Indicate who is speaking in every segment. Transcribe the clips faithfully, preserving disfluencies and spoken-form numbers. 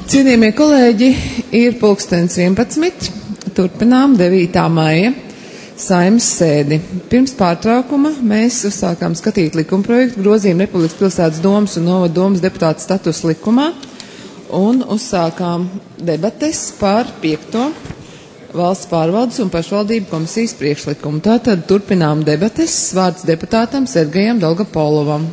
Speaker 1: Cienījamie kolēģi, ir pulkstens vienpadsmit, turpinām devītā maija Saeimas sēdi. Pirms pārtraukuma mēs uzsākām skatīt likumprojektu grozījumu Republikas pilsētas domas un novada domas deputāta status likumā un uzsākām debates par piekto valsts pārvaldes un pašvaldību komisijas priekšlikumu. Tātad turpinām debates. Vārds deputātam Sergejam Dolgopolovam.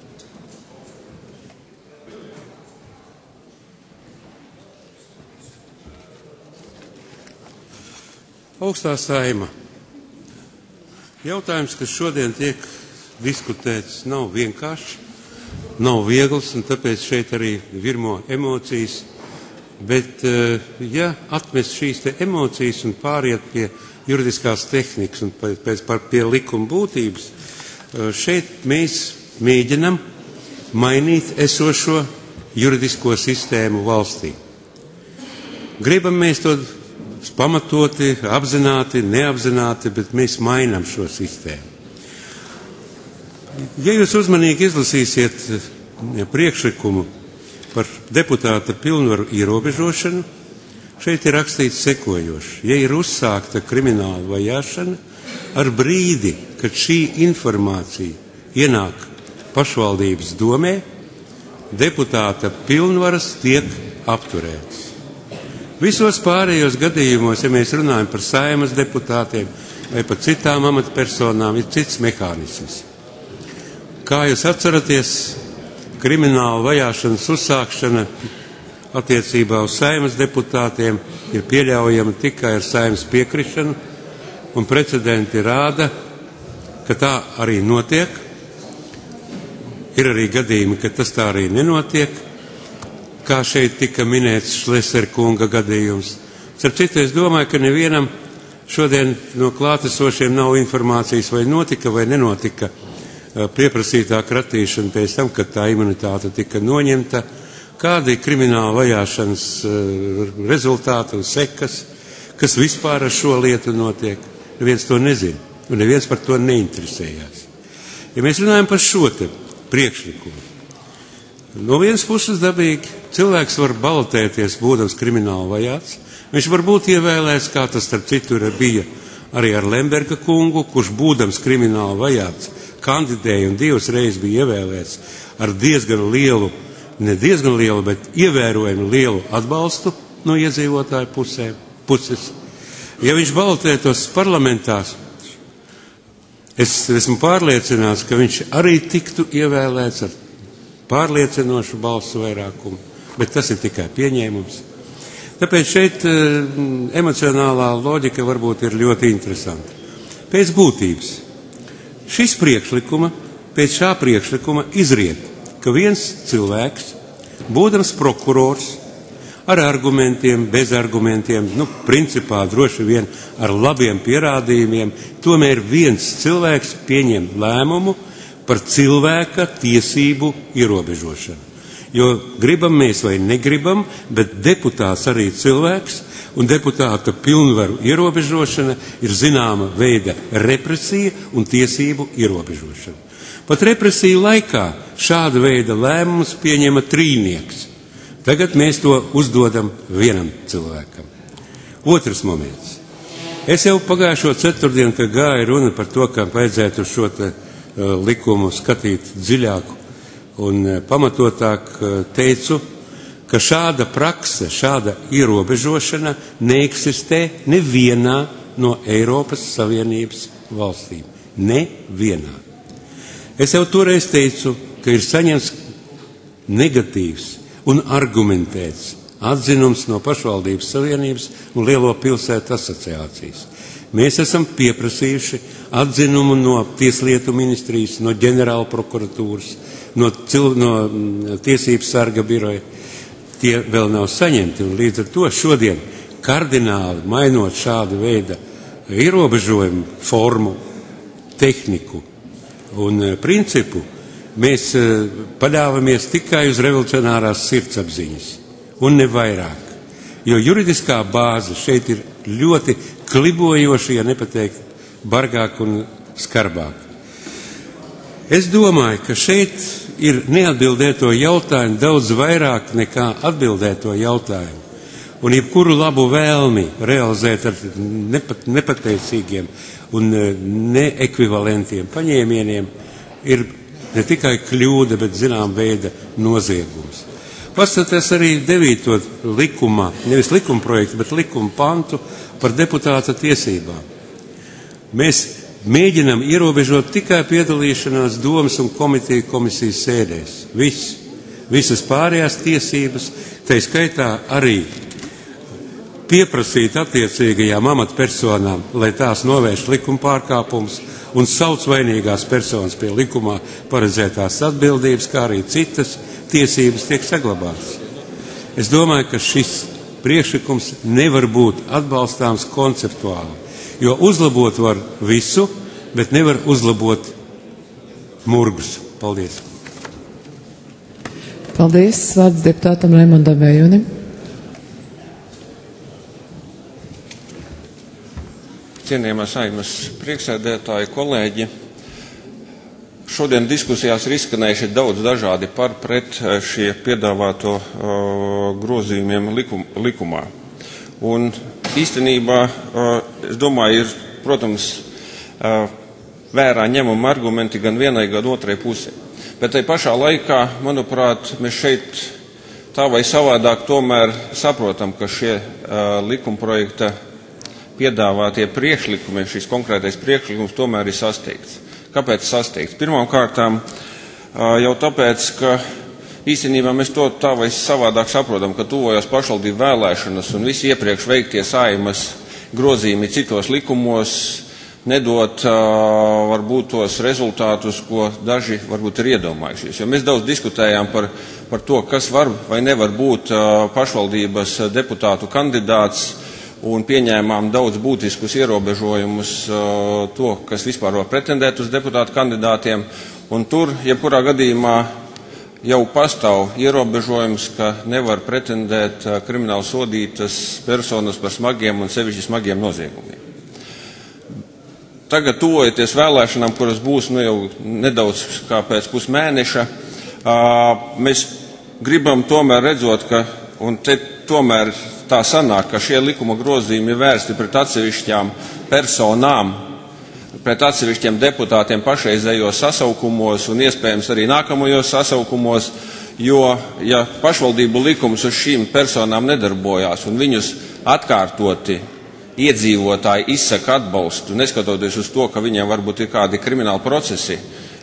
Speaker 2: Augstā Saeima. Jautājums, kas šodien tiek diskutēts, nav vienkāršs, nav viegls, un tāpēc šeit arī virmo emocijas. Bet, ja atmest šīs te emocijas un pāriet pie juridiskās tehnikas un pēc par pie likuma būtības, šeit mēs mēģinam mainīt esošo juridisko sistēmu valstī. Gribam mēs to pamatoti, apzināti, neapzināti, bet mēs mainām šo sistēmu. Ja jūs uzmanīgi izlasīsiet priekšlikumu par deputāta pilnvaru ierobežošanu, šeit ir rakstīts sekojoši. Ja ir uzsākta krimināla vajāšana, ar brīdi, kad šī informācija ienāk pašvaldības domē, deputāta pilnvaras tiek apturētas. Visos pārējos gadījumos, ja mēs runājam par Saeimas deputātiem vai par citām amatpersonām, ir cits mehānisms. Kā jūs atceraties, krimināla vajāšanas uzsākšana attiecībā uz Saeimas deputātiem ir pieļaujama tikai ar Saeimas piekrišanu, un precedenti rāda, ka tā arī notiek. Ir arī gadījumi, ka tas tā arī nenotiek, kā šeit tika minēts Šlesera kunga gadījums. Starp citu, es domāju, ka nevienam šodien no klātesošiem nav informācijas, vai notika vai nenotika pieprasītā kratīšana pēc tam, kad tā imunitāte tika noņemta, kādi krimināla vajāšanas rezultāti un sekas, kas vispār ar šo lietu notiek. Neviens to nezina, un neviens par to neinteresējās. Ja mēs runājam par šo te priekšlikumu, no vienas puses dabīgi cilvēks var balotēties, būdams krimināli vajāts. Viņš var būt ievēlēts, kā tas starp citu bija arī ar Lemberga kungu, kurš būdams krimināli vajāts, kandidēja un divas reizes bija ievēlēts ar diezgan lielu, ne diezgan lielu, bet ievērojami lielu atbalstu no iedzīvotāju pusēm, puses. Ja viņš balotētos parlamentās, es esmu pārliecināts, ka viņš arī tiktu ievēlēts ar pārliecinošu balsu vairākumu, bet tas ir tikai pieņēmums. Tāpēc šeit e, emocionālā loģika varbūt ir ļoti interesanta. Pēc būtības šis priekšlikuma, pēc šā priekšlikuma izriet, ka viens cilvēks, būdams prokurors, ar argumentiem, bez argumentiem, nu, principā droši vien ar labiem pierādījumiem, tomēr viens cilvēks pieņem lēmumu par cilvēka tiesību ierobežošanu. Jo gribam mēs vai negribam, bet deputāts arī cilvēks, un deputāta pilnvaru ierobežošana ir zināma veida represija un tiesību ierobežošana. Pat represiju laikā šāda veida lēmumus pieņema trīnieks. Tagad mēs to uzdodam vienam cilvēkam. Otrs moments. Es jau pagājušo ceturtdienu, kad gāja runa par to, kā vajadzētu šo te likumu skatīt dziļāku un pamatotāk, teicu, ka šāda prakse, šāda ierobežošana neeksistē nevienā no Eiropas Savienības valstīm. Nevienā. Es jau toreiz teicu, ka ir saņemts negatīvs un argumentēts atzinums no pašvaldības savienības un Lielo pilsētu asociācijas. Mēs esam pieprasījuši atzinumu no Tieslietu ministrijas, no ģenerāla prokuratūras, no, cil, no tiesības sarga biroja. Tie vēl nav saņemti, un līdz ar to šodien kardināli mainot šādu veidu ierobežojumu formu, tehniku un principu, mēs paļāvamies tikai uz revolucionārās sirdsapziņas, un ne vairāk. Jo juridiskā bāze šeit ir ļoti klibojoša, ja nepateikt bargāk un skarbāk. Es domāju, ka šeit ir neatbildēto jautājumu daudz vairāk nekā atbildēto jautājumu. Un jebkuru labu vēlmi realizēt ar nepat, nepateicīgiem un neekvivalentiem paņēmieniem ir ne tikai kļūda, bet zinām veida noziegums. Paskatieties arī devīto likumā, nevis likuma projektu, bet likuma pantu par deputāta tiesībām. Mēs mēģinām ierobežot tikai piedalīšanās domas un komiteju komisijas sēdēs. Viss, visas pārējās tiesības, tai skaitā arī pieprasīt attiecīgajām amatpersonām, lai tās novērš likuma pārkāpumus un sauc vainīgās personas pie likumā paredzētās atbildības, kā arī citas tiesības tiek saglabātas. Es domāju, ka šis priekšlikums nevar būt atbalstāms konceptuāli, jo uzlabot var visu, bet nevar uzlabot murgus. Paldies.
Speaker 1: Paldies. Vārds deputātam Raimondam Vējunim.
Speaker 3: Cienījamā Saeimas priekšsēdētāji, kolēģi, šodien diskusijās ir izskanējuši daudz dažādi par pret šie piedāvāto uh, grozījumiem likum, likumā. Un īstenībā, uh, es domāju, ir, protams, uh, vērā ņemami argumenti gan vienai, gan otrai pusē. Bet tai pašā laikā, manuprāt, mēs šeit tā vai savādāk tomēr saprotam, ka šie uh, likumprojekta piedāvātie priekšlikumi, šis konkrētais priekšlikums tomēr ir sasteigts. Kāpēc sasteigts? Pirmām kārtām jau tāpēc, ka īstenībā mēs to tā vai savādāk saprotam, ka tuvojas pašvaldību vēlēšanas un visi iepriekš veiktie Saeimas grozījumi citos likumos nedot varbūt tos rezultātus, ko daži varbūt ir iedomājušies. Jo mēs daudz diskutējām par, par to, kas var vai nevar būt pašvaldības deputātu kandidāts, un pieņēmām daudz būtiskus ierobežojumus uh, to, kas vispār var pretendēt uz deputātu kandidātiem, un tur, jebkurā gadījumā, jau pastāv ierobežojums, ka nevar pretendēt uh, krimināli sodītas personas par smagiem un sevišķi smagiem noziegumiem. Tagad tuvojoties vēlēšanām, kuras būs nu, jau nedaudz kā pēc pusmēneša, uh, mēs gribam tomēr redzot, ka, un te tomēr tā sanāk, ka šie likuma grozījumi ir vērsti pret atsevišķām personām, pret atsevišķiem deputātiem pašreizējos sasaukumos un iespējams arī nākamajos sasaukumos, jo, ja pašvaldību likums uz šīm personām nedarbojās un viņus atkārtoti iedzīvotāji izsaka atbalstu, neskatoties uz to, ka viņiem varbūt ir kādi krimināli procesi,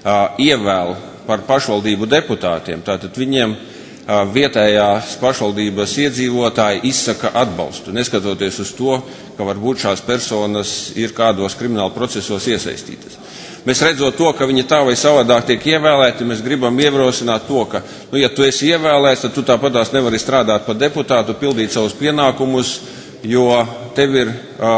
Speaker 3: ievēl par pašvaldību deputātiem, tātad viņiem vietējās pašvaldības iedzīvotāji izsaka atbalstu, neskatoties uz to, ka varbūt šās personas ir kādos krimināla procesos iesaistītas. Mēs redzot to, ka viņi tā vai savādāk tiek ievēlēti, mēs gribam ierosināt to, ka, nu, ja tu esi ievēlēts, tad tu tāpatās nevari strādāt par deputātu, pildīt savus pienākumus, jo tev ir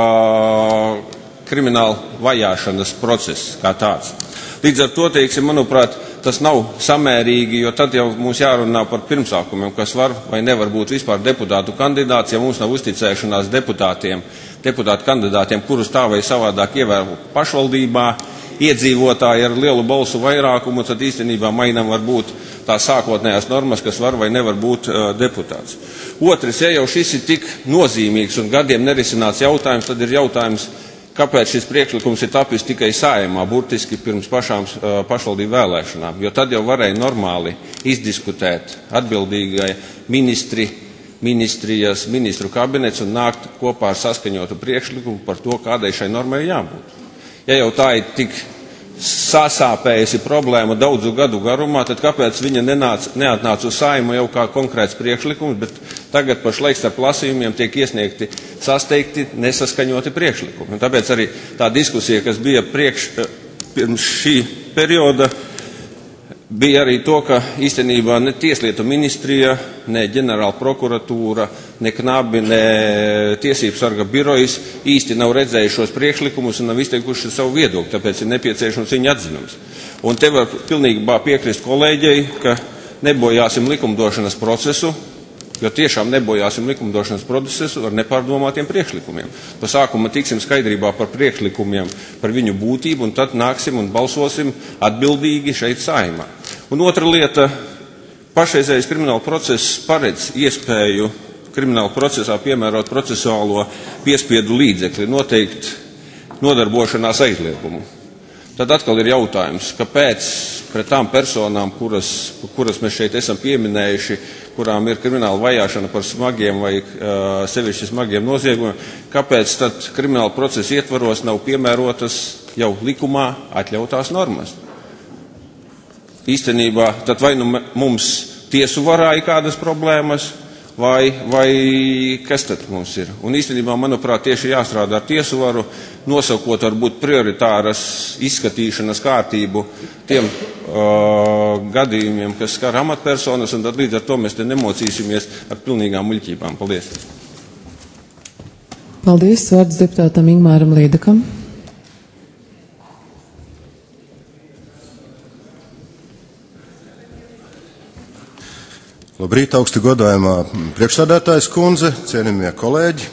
Speaker 3: uh, krimināla vajāšanas process kā tāds. Līdz ar to, teiksim, manuprāt, tas nav samērīgi, jo tad jau mums jārunā par pirmsākumiem, kas var vai nevar būt vispār deputātu kandidāts, ja mums nav uzticēšanās deputātiem, deputātu kandidātiem, kurus tā vai savādāk ievēl pašvaldībā, iedzīvotāji ar lielu balsu vairākumu, tad īstenībā mainām var būt tās sākotnējās normas, kas var vai nevar būt uh, deputāts. Otrs, ja jau šis ir tik nozīmīgs un gadiem nerisināts jautājums, tad ir jautājums, kāpēc šis priekšlikums ir tapis tikai Saeimā, burtiski pirms pašām uh, pašvaldību vēlēšanām, jo tad jau varēja normāli izdiskutēt atbildīgai ministri, ministrijas, ministru kabinets un nākt kopā ar saskaņotu priekšlikumu par to, kādai šai normai jābūt. Ja jau tā ir tik sasāpējusi problēma daudzu gadu garumā, tad kāpēc viņa nenāc, neatnāca uz Saeimu jau kā konkrēts priekšlikums, bet tagad pašlaik starp lasījumiem tiek iesniegti sasteigti, nesaskaņoti priekšlikumi. Un tāpēc arī tā diskusija, kas bija priekš, pirms šī perioda, bija arī to, ka īstenībā ne Tieslietu ministrija, ne ģenerāla prokuratūra, ne Knabi, ne Tiesību sarga birojas īsti nav redzējuši šos priekšlikumus un nav izteikuši savu viedokli, tāpēc ir nepieciešams viņa atzinums. Un te var pilnībā piekrist kolēģei, ka nebojāsim likumdošanas procesu, jo tiešām nebojāsim likumdošanas procesu ar nepārdomātiem priekšlikumiem. Pa sākumu tiksim skaidrībā par priekšlikumiem, par viņu būtību, un tad nāksim un balsosim atbildīgi šeit Saeimā. Un otra lieta, pašreizējais krimināla process paredz iespēju krimināla procesā piemērot procesuālo piespiedu līdzekli, noteikt nodarbošanās aizliegumu. Tad atkal ir jautājums, kāpēc pret tām personām, kuras, kuras mēs šeit esam pieminējuši, kurām ir krimināla vajāšana par smagiem vai uh, sevišķi smagiem noziegumiem, kāpēc tad krimināla procesa ietvaros nav piemērotas jau likumā atļautās normas? Īstenībā tad vai nu mums tiesu varā ir kādas problēmas, vai, vai kas tad mums ir? Un īstenībā, manuprāt, tieši jāstrādā ar tiesu varu, nosakot varbūt prioritāras izskatīšanas kārtību tiem uh, gadījumiem, kas skar amatpersonas, un tad līdz ar to mēs te nemocīsimies ar pilnīgām muļķībām. Paldies!
Speaker 1: Paldies, vārds deputātam Ingmāram Līdakam.
Speaker 4: Labrīt, augsti godājumā priekšsādātājas kundze, cienījamie kolēģi.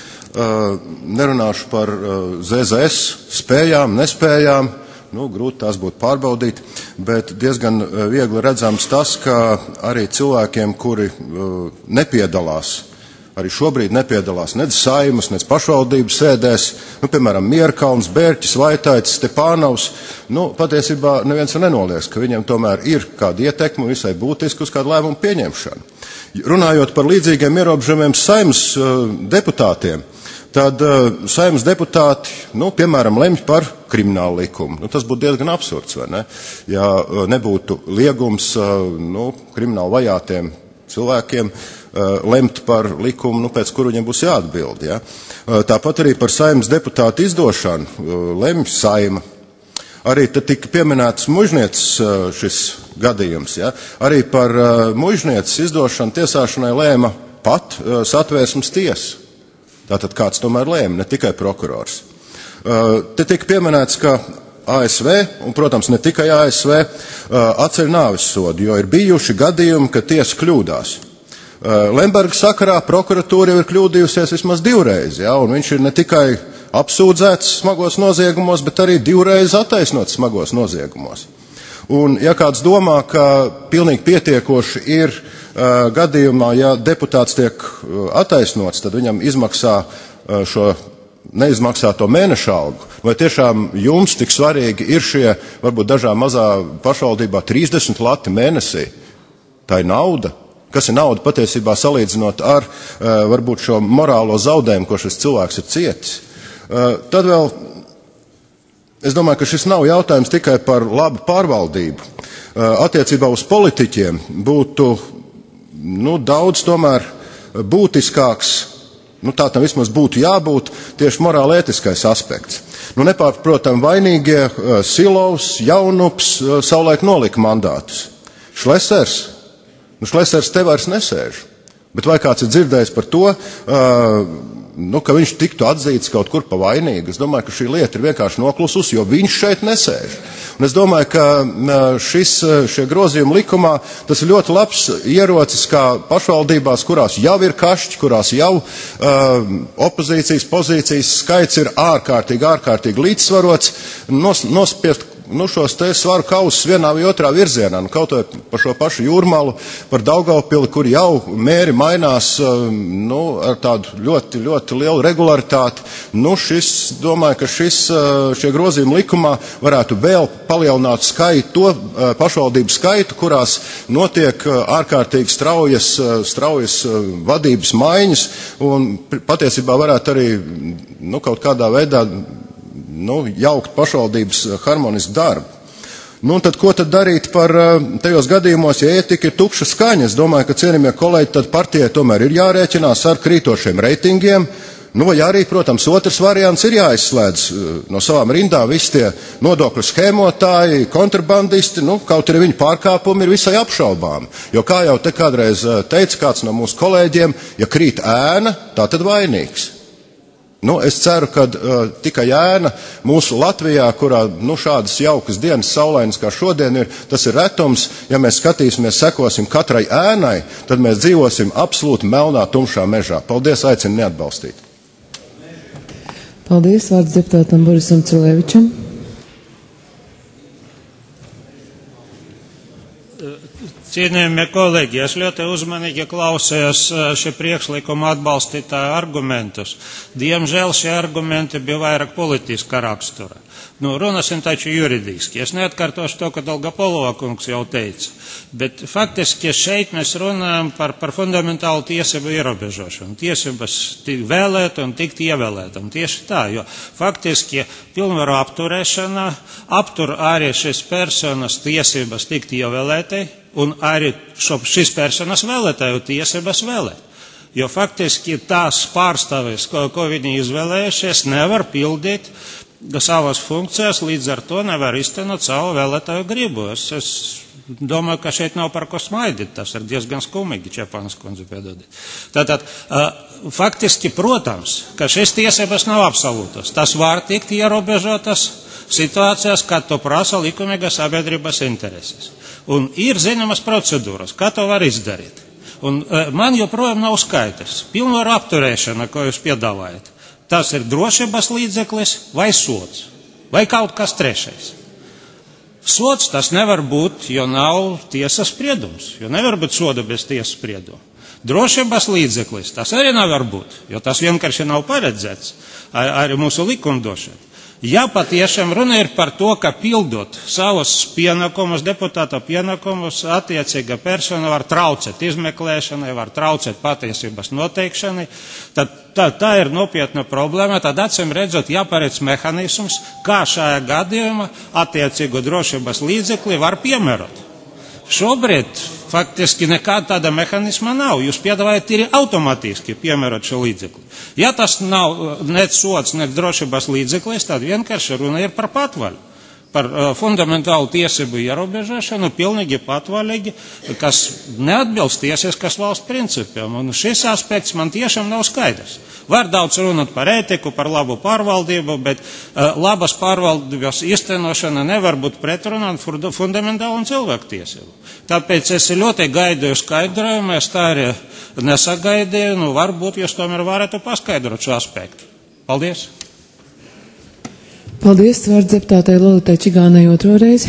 Speaker 4: Nerunāšu par Z Z S spējām, nespējām, nu, grūti tās būtu pārbaudīt, bet diezgan viegli redzams tas, ka arī cilvēkiem, kuri nepiedalās, arī šobrīd nepiedalās nec Saeimas, nec pašvaldības sēdēs, nu, piemēram, Mierkalns, Bērķis, Vaitaitis, Stepānovs, nu, patiesībā neviens nenoliedz, ka viņiem tomēr ir kāda ietekme visai būtiski uz kādu lēmumu pieņemšanu. Runājot par līdzīgiem ierobežojumiem Saeimas uh, deputātiem, tad uh, Saeimas deputāti, nu, piemēram, lemj par kriminālu likumu. Nu, tas būtu diezgan absurds, vai ne? Ja uh, nebūtu liegums uh, nu, krimināli vajātiem cilvēkiem lemt par likumu, nu, pēc kuru viņiem būs jāatbild. Ja? Tāpat arī par Saeimas deputātu izdošanu lemj Saeima. Arī te tika pieminēts mužnieces šis gadījums. Ja? Arī par mužnieces izdošanu tiesāšanai lēma pat Satvērsmes tiesa. Tātad kāds tomēr lēma, ne tikai prokurors. Te tika pieminēts, ka A S V, un, protams, ne tikai A S V, atceļ nāves sodu, jo ir bijuši gadījumi, ka tiesa kļūdās. Lemberga sakarā prokuratūra jau ir kļūdījusies vismaz divreiz, ja, un viņš ir ne tikai apsūdzēts smagos noziegumos, bet arī divreiz attaisnots smagos noziegumos. Un, ja kāds domā, ka pilnīgi pietiekoši ir uh, gadījumā, ja deputāts tiek uh, attaisnots, tad viņam izmaksā uh, šo neizmaksāto mēneša algu, vai tiešām jums tik svarīgi ir šie, varbūt dažā mazā pašvaldībā trīsdesmit lati mēnesī? Tā ir nauda. Kas ir nauda patiesībā salīdzinot ar uh, varbūt šo morālo zaudējumu, ko šis cilvēks ir cietis. Uh, tad vēl, es domāju, ka šis nav jautājums tikai par labu pārvaldību. Uh, attiecībā uz politiķiem būtu nu, daudz tomēr būtiskāks, nu, tā tam vismaz būtu jābūt, tieši morāli ētiskais aspekts. Nu, nepārprotam vainīgie uh, Silovs, Jaunups uh, savulaik nolika mandātus. Šlesers. Nu, Šlesers te vairs nesēž, bet vai kāds ir dzirdējis par to, uh, nu, ka viņš tiktu atzīts kaut kur pa vainīgu? Es domāju, ka šī lieta ir vienkārši noklusus, jo viņš šeit nesēž. Un es domāju, ka šis, šie grozījumi likumā, tas ir ļoti labs ierocis, kā pašvaldībās, kurās jau ir kašķi, kurās jau uh, opozīcijas pozīcijas skaits ir ārkārtīgi, ārkārtīgi līdzsvarots, nos, nospiest nu, šos te svaru kausus vienā vai otrā virzienā. Nu, kaut vai par šo pašu Jūrmalu, par Daugavpili, kur jau mēri mainās nu, ar tādu ļoti, ļoti lielu regularitāti. Nu, šis, domāju, ka šis, šie grozījumi likumā varētu vēl palielināt skaitu, to pašvaldību skaitu, kurās notiek ārkārtīgi straujas, straujas vadības maiņas, un patiesībā varētu arī nu, kaut kādā veidā nu, jaukt pašvaldības harmonisku darbu. Nu, tad ko tad darīt par tajos gadījumos, ja ietika ir tukša skaņa? Es domāju, ka cienījamie kolēģi, tad partijai tomēr ir jārēķinās ar krītošiem reitingiem. Nu, vai arī, protams, otrs variants ir jāizslēdz no savām rindām visi tie nodokļu schēmotāji, kontrabandisti, nu, kaut arī viņu pārkāpumi ir visai apšaubām. Jo, kā jau te kādreiz teica kāds no mūsu kolēģiem, ja krīt ēna, tā tad vainīgs. Nu, es ceru, ka uh, tikai ēna mūsu Latvijā, kurā nu, šādas jaukas dienas, saulainas kā šodien ir, tas ir retums. Ja mēs skatīsimies, sekosim katrai ēnai, tad mēs dzīvosim absolūti melnā, tumšā mežā. Paldies, aicinu neatbalstīt.
Speaker 1: Paldies, vārds deputātam Borisam Cilevičam.
Speaker 5: Cienījamie kolēģi, es ļoti uzmanīgi klausējos šī priekšlikuma atbalstītāju argumentus. Diemžēl šie argumenti bija vairāk politiska rakstura. Nu, runāsim taču juridiski. Es neatkārtošu to, ko Dolgopolova kungs jau teica. Bet faktiski šeit mēs runājam par, par fundamentālu tiesību ierobežošanu. Tiesības tik vēlēt un tikt ievēlētam. Tieši tā, jo faktiski pilnvaru apturēšana aptur arī šīs personas tiesības tikt ievēlētai un arī šo, šīs personas vēlētāju tiesības vēlēt. Jo faktiski tās pārstāvis, ko, ko viņi izvēlējušies, nevar pildīt savas funkcijas, līdz ar to nevar iztenot savu vēlētāju gribu. Es, es domāju, ka šeit nav par ko smaidīt, tas ir diezgan skumīgi, Čepanas kundze piedodiet. Tātad, uh, faktiski, protams, ka šīs tiesības nav absolūtas. Tas var tikt ierobežotas situācijās, kad to prasa likumīgas sabiedrības intereses. Un ir zināmas procedūras, kā to var izdarīt. Un uh, man joprojām nav skaidrs. Pilnvaru apturēšana, ko jūs piedāvājat, tas ir drošības līdzeklis vai sods, vai kaut kas trešais. Sods tas nevar būt, jo nav tiesas spriedums, jo nevar būt soda bez tiesas sprieduma. Drošības līdzeklis tas arī nevar būt, jo tas vienkārši nav paredzēts ar, ar mūsu likumdošanu. Ja patiešām runa ir par to, ka pildot savus pienākumus, deputāta pienākumus, attiecīga persona var traucēt izmeklēšanai, var traucēt patiesības noteikšanai, tad tā, tā ir nopietna problēma, tad acīm redzot jāparedz mehānisms, kā šajā gadījumā attiecīgu drošības līdzekli var piemērot. Šobrīd faktiski nekāda tāda mehānisma nav. Jūs piedāvājat ir automātiski piemērot šo līdzekli. Ja tas nav nec sods, nec drošības līdzeklis, tad vienkārši runa ir par patvaļu. Par uh, fundamentālu tiesību ierobežošanu, pilnīgi patvaļīgi, kas neatbilst tiesiskas valsts principiem. Un šis aspekts man tiešām nav skaidrs. Var daudz runāt par ētiku, par labu pārvaldību, bet uh, labas pārvaldības īstenošana nevar būt pretrunā fundamentālu un cilvēku tiesību. Tāpēc es ļoti gaidīju skaidrojumu, es tā arī nesagaidīju, nu varbūt jūs tomēr varētu paskaidrot šo aspektu. Paldies!
Speaker 1: Paldies, vārds deputātei Lolitai Čigānai otro reizi.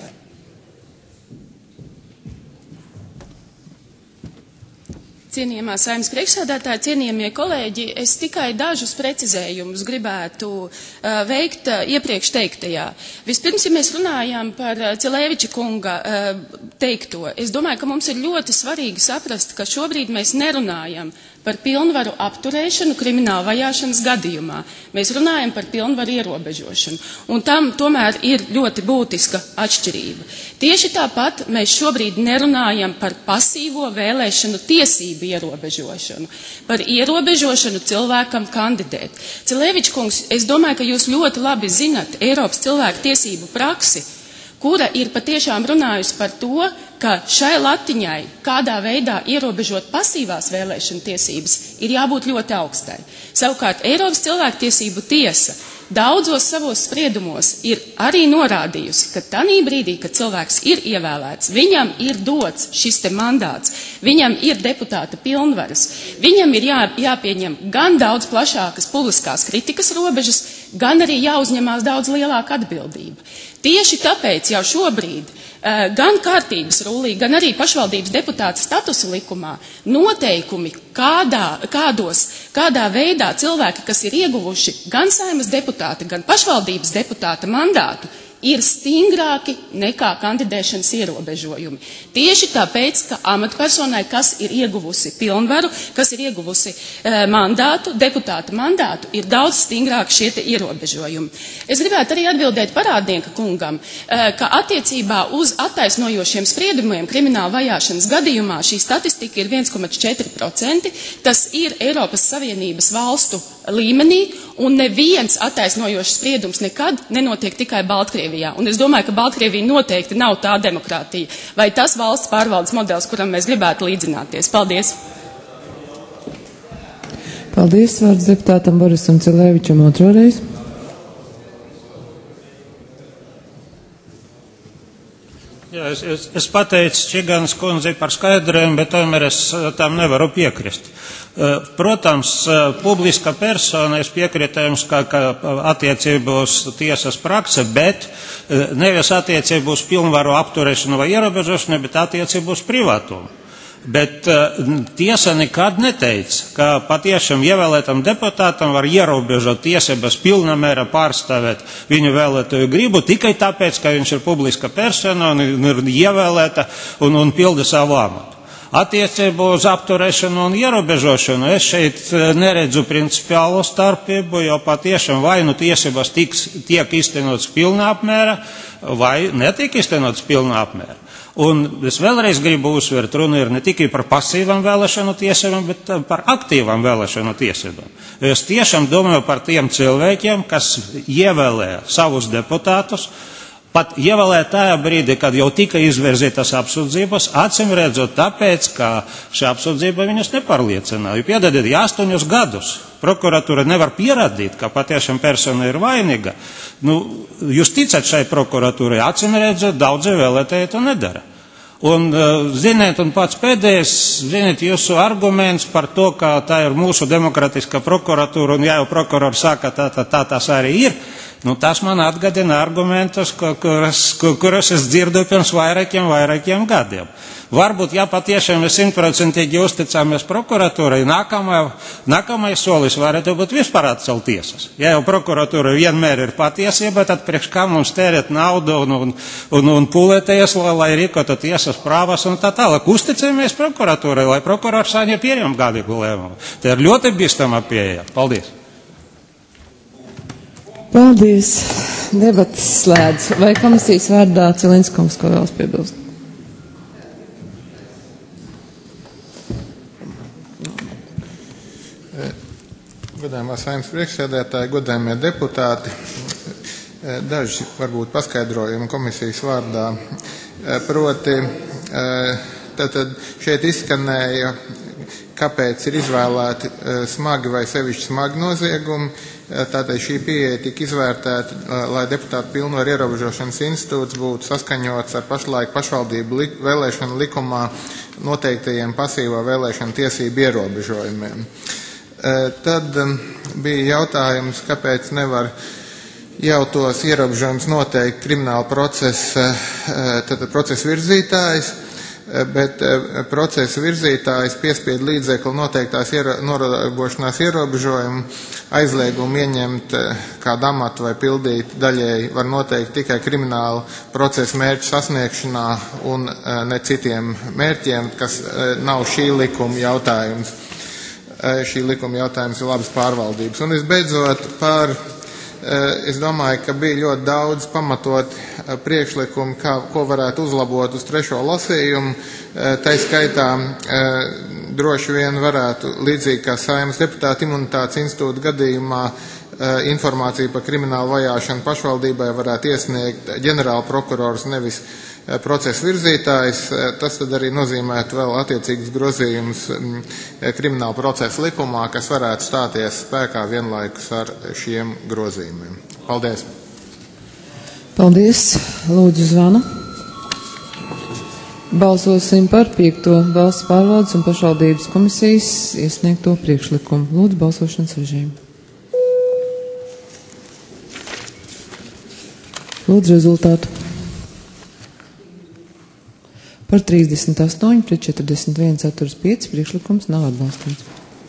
Speaker 6: Cienījamā Saeimas priekšsēdētāja, cienījamie kolēģi, es tikai dažus precizējumus gribētu uh, veikt uh, iepriekš teiktajā. Vispirms, ja mēs runājam par uh, Cileviča kunga uh, teikto, es domāju, ka mums ir ļoti svarīgi saprast, ka šobrīd mēs nerunājam par pilnvaru apturēšanu krimināla vajāšanas gadījumā. Mēs runājam par pilnvaru ierobežošanu. Un tam tomēr ir ļoti būtiska atšķirība. Tieši tāpat mēs šobrīd nerunājam par pasīvo vēlēšanu tiesību ierobežošanu, par ierobežošanu cilvēkam kandidēt. Cilevičs kungs, es domāju, ka jūs ļoti labi zinat Eiropas cilvēku tiesību praksi, kura ir patiešām runājusi par to, ka šai latiņai, kādā veidā ierobežot pasīvās vēlēšana tiesības, ir jābūt ļoti augstai. Savukārt Eiropas cilvēktiesību tiesa daudzos savos spriedumos ir arī norādījusi, ka tanī brīdī, kad cilvēks ir ievēlēts, viņam ir dots šis te mandāts, viņam ir deputāta pilnvaras, viņam ir jā, jāpieņem gan daudz plašākas publiskās kritikas robežas, gan arī jāuzņemās daudz lielāka atbildība. Tieši tāpēc jau šobrīd gan kārtības rullī, gan arī pašvaldības deputāta statusa likumā noteikumi, kādā, kādos, kādā veidā cilvēki, kas ir ieguvuši gan Saeimas deputāta, gan pašvaldības deputāta mandātu, ir stingrāki nekā kandidēšanas ierobežojumi. Tieši tāpēc, ka amatpersonai, kas ir ieguvusi pilnvaru, kas ir ieguvusi e, mandātu, deputāta mandātu, ir daudz stingrāki šie te ierobežojumi. Es gribētu arī atbildēt parādnieka kungam, e, ka attiecībā uz attaisnojošiem spriedumiem krimināla vajāšanas gadījumā šī statistika ir viens komats četri procenti. Tas ir Eiropas Savienības valstu līmenī, un neviens attaisnojošs spriedums nekad nenotiek tikai Baltkrievijā. Un es domāju, ka Baltkrievija noteikti nav tā demokrātija vai tas valsts pārvaldes modelis, kuram mēs gribētu līdzināties. Paldies!
Speaker 1: Paldies, vārds deputātam Borisam Cilēvičam otroreiz.
Speaker 5: Jā, es, es, es pateicu Čiganas kundzei par skaidrojumu, bet tomēr es tam nevaru piekrist. Protams, publiska persona, es piekrītu jums, ka, ka attiecībā uz tiesas prakse, bet nevis attiecībā uz pilnvaru apturēšanu vai ierobežošanu, bet attiecībā uz privātumu. Bet uh, tiesa nekad neteica, ka patiešām ievēlētam deputātam var ierobežot tiesības pilnā mērā pārstāvēt viņu vēlētoju gribu tikai tāpēc, ka viņš ir publiska persona un ir ievēlēta un, un pilda savu amatu. Attiecībā uz apturēšanu un ierobežošanu es šeit neredzu principiālo starpību, jo patiešām vai nu tiesības tiks, tiek iztenotas pilnā apmērā vai netiek iztenotas pilnā apmērā. Un es vēlreiz gribu uzsvērt, runa ir ne tikai par pasīvām vēlēšanu tiesībām, bet par aktīvām vēlēšanu tiesībām. Es tiešām domāju par tiem cilvēkiem, kas ievēlē savus deputātus, pat ievēlē tajā brīdī, kad jau tika izvirzītas apsūdzības, acīm redzot tāpēc, ka šī apsūdzība viņus nepārliecināja. Piedodiet, ja astoņus gadus prokuratūra nevar pierādīt, ka patiešām persona ir vainīga, nu, jūs ticat šai prokuratūrai, acīm redzot, daudzi vēlētāji to nedara. Un, ziniet, un pats pēdējais, ziniet, jūsu arguments par to, ka tā ir mūsu demokratiska prokuratūra, un ja jau prokurors saka, tā, tā, tā tas arī ir, nu, tas man atgādina argumentus, kurus, kurus es dzirdu pirms vairākiem, vairākiem gadiem. Varbūt, ja patiešām mēs simtprocentīgi uzticamies prokuratūrai, nākamā, nākamais solis varētu būt vispār atcelt tiesas. Ja jau prokuratūra vienmēr ir patiesība, tad priekš kā mums tērēt naudu un, un, un, un pūlēties, lai, lai rīkotu tiesas prāvas un tā tālāk. Uzticamies prokuratūrai, lai prokurors saņem pieņem gādīgu lēmumu. Tā ir ļoti bīstama pieeja. Paldies.
Speaker 1: Paldies. Debatas slēdz. Vai komisijas vārdā Cilinskungs ko vēlas piebilst?
Speaker 7: Godājumā Saeimas priekšsēdētāji, godājumie deputāti, daži varbūt paskaidrojumi komisijas vārdā. Proti, tātad šeit izskanēja, kāpēc ir izvēlēti smagi vai sevišķi smagi noziegumi. Tātad šī pieeja tika izvērtēta, lai deputātu pilnvaru ierobežošanas institūts būtu saskaņots ar pašlaik pašvaldību lik, vēlēšanu likumā noteiktajiem pasīvā vēlēšana tiesību ierobežojumiem. Tad bija jautājums, kāpēc nevar jau tos ierobežojumus noteikt krimināla procesa, tātad procesa virzītājs, bet procesa virzītājs piespiedu līdzekli noteiktās iero, norobežošanās ierobežojumu aizliegumu ieņemt kādu amatu vai pildīt daļēji var noteikt tikai krimināla procesa mērķu sasniegšanā un ne citiem mērķiem, kas nav šī likuma jautājums. Šī likuma jautājums ir labas pārvaldības. Un visbeidzot par, es domāju, ka bija ļoti daudz pamatot priekšlikumu, kā, ko varētu uzlabot uz trešo lasījumu. Tā skaitā droši vien varētu, līdzīgi kā Saeimas deputāta imunitātes institūta gadījumā, informāciju par kriminālu vajāšanu pašvaldībai varētu iesniegt ģenerāla prokurors, nevis procesa virzītājs. Tas tad arī nozīmētu vēl attiecīgus grozījumus krimināla procesa likumā, kas varētu stāties spēkā vienlaikus ar šiem grozījumiem. Paldies!
Speaker 1: Paldies! Lūdzu zvanu. Balsosim par piekto valsts pārvaldes un pašvaldības komisijas iesniegto priekšlikumu. Lūdzu balsošanas režīmu. Lūdzu rezultātu. Par trīsdesmit astoņi pret četrdesmit viens atturas pieci priekšlikums nav atbalstīts.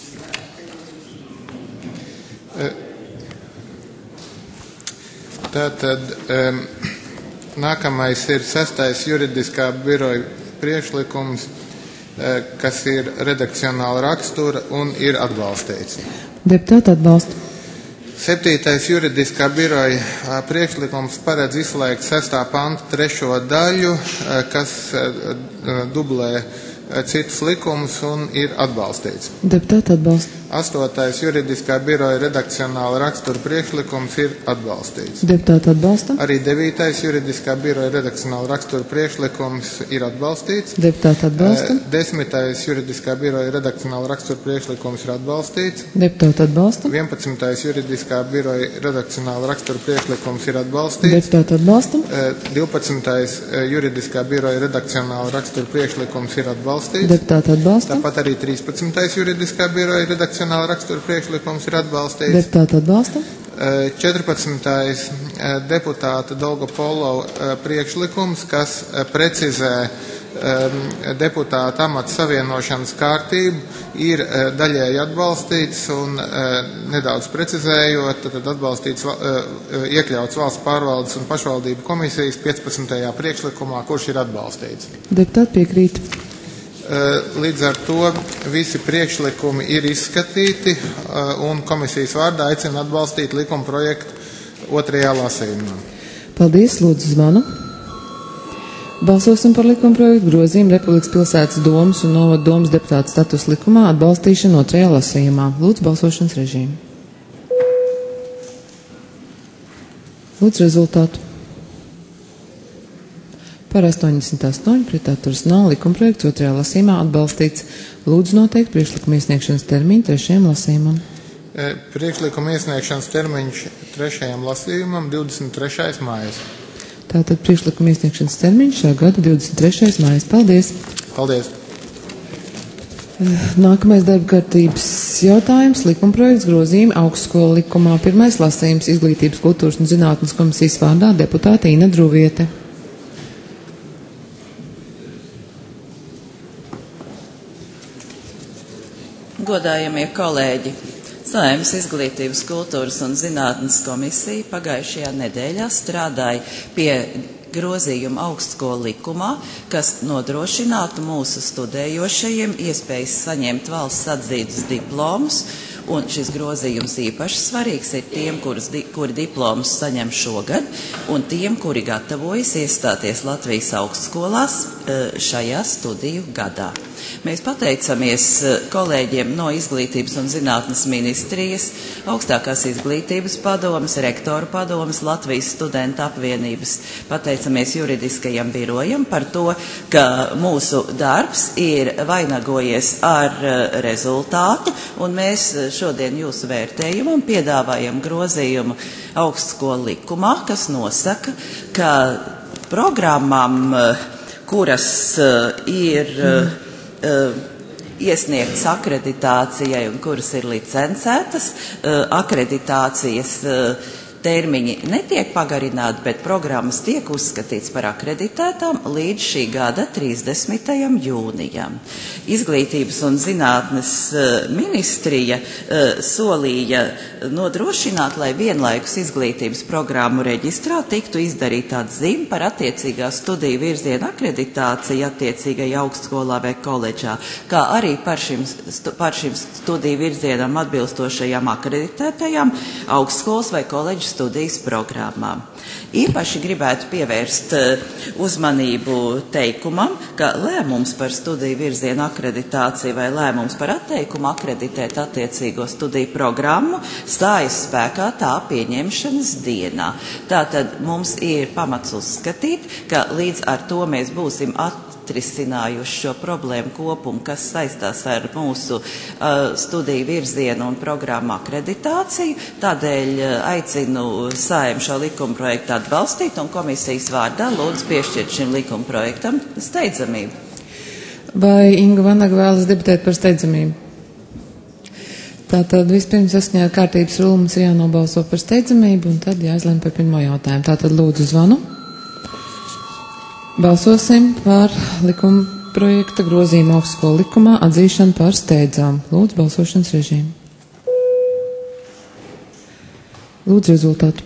Speaker 7: Tātad um, nākamais ir sestais juridiskā biroja priekšlikums, uh, kas ir redakcionāla rakstura un ir atbalstīts.
Speaker 1: Deputāti atbalsta.
Speaker 7: Septītais juridiskā biroja priekšlikums paredz izslēgt sestā panta trešo daļu, kas dublē citus likumus un ir atbalstīts.
Speaker 1: Deputāti atbalsta.
Speaker 7: Astotais juridiskā biroja redakcionāla rakstura priekšlikums ir atbalstīts.
Speaker 1: Deputāti atbalsta.
Speaker 7: Arī devītais juridiskā biroja redakcionāla rakstura priekšlikums ir atbalstīts.
Speaker 1: Deputāti atbalsta.
Speaker 7: Desmitais juridiskā biroja redakcionāla rakstura priekšlikums ir atbalstīts.
Speaker 1: Deputāti atbalsta.
Speaker 7: Vienpadsmitais juridiskā biroja redakcionāla rakstura priekšlikums ir atbalstīts.
Speaker 1: Deputāti atbalsta.
Speaker 7: Divpadsmitais juridiskā biroja redakcionāla rakstura priekšlikums ir atbalstīts.
Speaker 1: Deputāti atbalsta.
Speaker 7: Tāpat arī trīspadsmitais juridiskā biroja redakcionāla rakstura priekšlikums ir atbalstīts.
Speaker 1: Deputāti atbalsta.
Speaker 7: četrpadsmitais deputāta Dolgopolova priekšlikums, kas precizē deputāta amata savienošanas kārtību, ir daļēji atbalstīts un nedaudz precizējot, tad atbalstīts, iekļauts valsts pārvaldes un pašvaldību komisijas piecpadsmitajā priekšlikumā, kurš ir atbalstīts.
Speaker 1: Deputāti piekrīt.
Speaker 7: Līdz ar to visi priekšlikumi ir izskatīti un komisijas vārdā aicina atbalstīt likuma projektu otrajā lasījumā.
Speaker 1: Paldies, lūdzu zvanu. Balsosim par likuma projektu grozījumu Republikas pilsētas domas un novada domas deputāta status likumā atbalstīšanu otrajā lasījumā. Lūdzu balsošanas režīmu. Lūdzu rezultātu. Par astoņdesmit astoņi pret atturas nav, likumprojekts otrajā lasījumā atbalstīts. Lūdzu noteikt priekšlikuma iesniegšanas termiņu trešajam lasījumam.
Speaker 7: Priekšlikuma iesniegšanas termiņš trešajam lasījumam divdesmit trešais mājas.
Speaker 1: Tātad priekšlikuma iesniegšanas termiņš šā gada divdesmit trešais mājas. Paldies!
Speaker 7: Paldies!
Speaker 1: Nākamais darba kārtības jautājums - likumprojekts grozījumi augstskolu likumā. Pirmais lasījums Izglītības, kultūras un zinātnes komisijas vārdā deputāte Ina Druviete.
Speaker 8: Godājamie kolēģi, Saeimas Izglītības, kultūras un zinātnes komisija pagājušajā nedēļā strādāja pie grozījuma augstskolu likumā, kas nodrošinātu mūsu studējošajiem iespējas saņemt valsts atzītus diplomus, un šis grozījums īpaši svarīgs ir tiem, kurus, di, kuri diplomus saņem šogad, un tiem, kuri gatavojas iestāties Latvijas augstskolās šajā studiju gadā. Mēs pateicamies kolēģiem no Izglītības un zinātnes ministrijas, Augstākās izglītības padomes, rektoru padomes, Latvijas studentu apvienības. Pateicamies juridiskajam birojam par to, ka mūsu darbs ir vainagojies ar rezultātu, un mēs šodien jūsu vērtējumam piedāvājam grozījumu augstskolu likumā, kas nosaka, ka programmām, kuras ir Uh, iesniegtas akreditācijai un kuras ir licencētas, uh, akreditācijas uh, termiņi netiek pagarināti, bet programmas tiek uzskatīts par akreditētām līdz šī gada trīsdesmitajam jūnijam. Izglītības un zinātnes ministrija solīja nodrošināt, lai vienlaikus izglītības programmu reģistrā tiktu izdarīta atzīme par attiecīgā studiju virziena akreditāciju attiecīgajā augstskolā vai koledžā, kā arī par šim, par šim studiju virzienam atbilstošajām akreditētajām augstskolas vai koledžas studijas programmām. Īpaši gribētu pievērst uzmanību teikumam, ka lēmums par studiju virzienu akreditāciju vai lēmums par atteikumu akreditēt attiecīgo studiju programmu stājas spēkā tā pieņemšanas dienā. Tātad mums ir pamats uzskatīt, ka līdz ar to mēs būsim at risinājuši šo problēmu kopumu, kas saistās ar mūsu uh, studiju virzienu un programmu akreditāciju. Tādēļ uh, aicinu Saeimu šo likumprojektu atbalstīt un komisijas vārdā lūdzu piešķirt šim likumprojektam steidzamību.
Speaker 1: Vai Inga Vanaga vēlas debatēt par steidzamību? Tātad vispirms saskaņā ar kārtības rulu mums ir jānobalso par steidzamību un tad jāizlem par pirmo jautājumu. Tātad lūdzu zvanu. Balsosim par likuma projekta grozījumu augstskolu likumā atzīšanu par steidzām. Lūdzu, balsošanas režīmu. Lūdzu, rezultātu.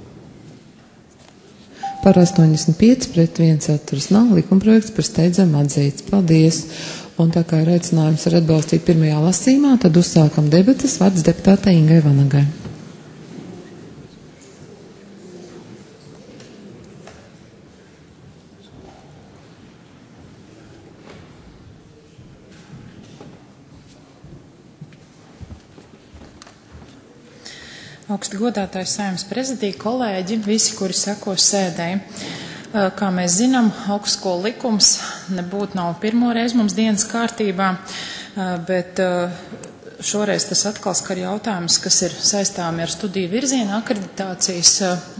Speaker 1: Par astoņdesmit pieci pret viens atturas nav, likuma projekts par steidzām atzīts. Paldies! Un tā kā ir aicinājums ar atbalstīt pirmajā lasīmā, tad uzsākam debatas. Vārds deputātei Ingai Vanagai.
Speaker 9: Augsti godātais Saeimas prezidija, kolēģi, visi, kuri seko sēdēji. Kā mēs zinām, augstskolu likums nebūtu nav pirmo reizi mums dienas kārtībā, bet šoreiz tas atkal skar jautājums, kas ir saistāmi ar studiju virzienu akreditācijas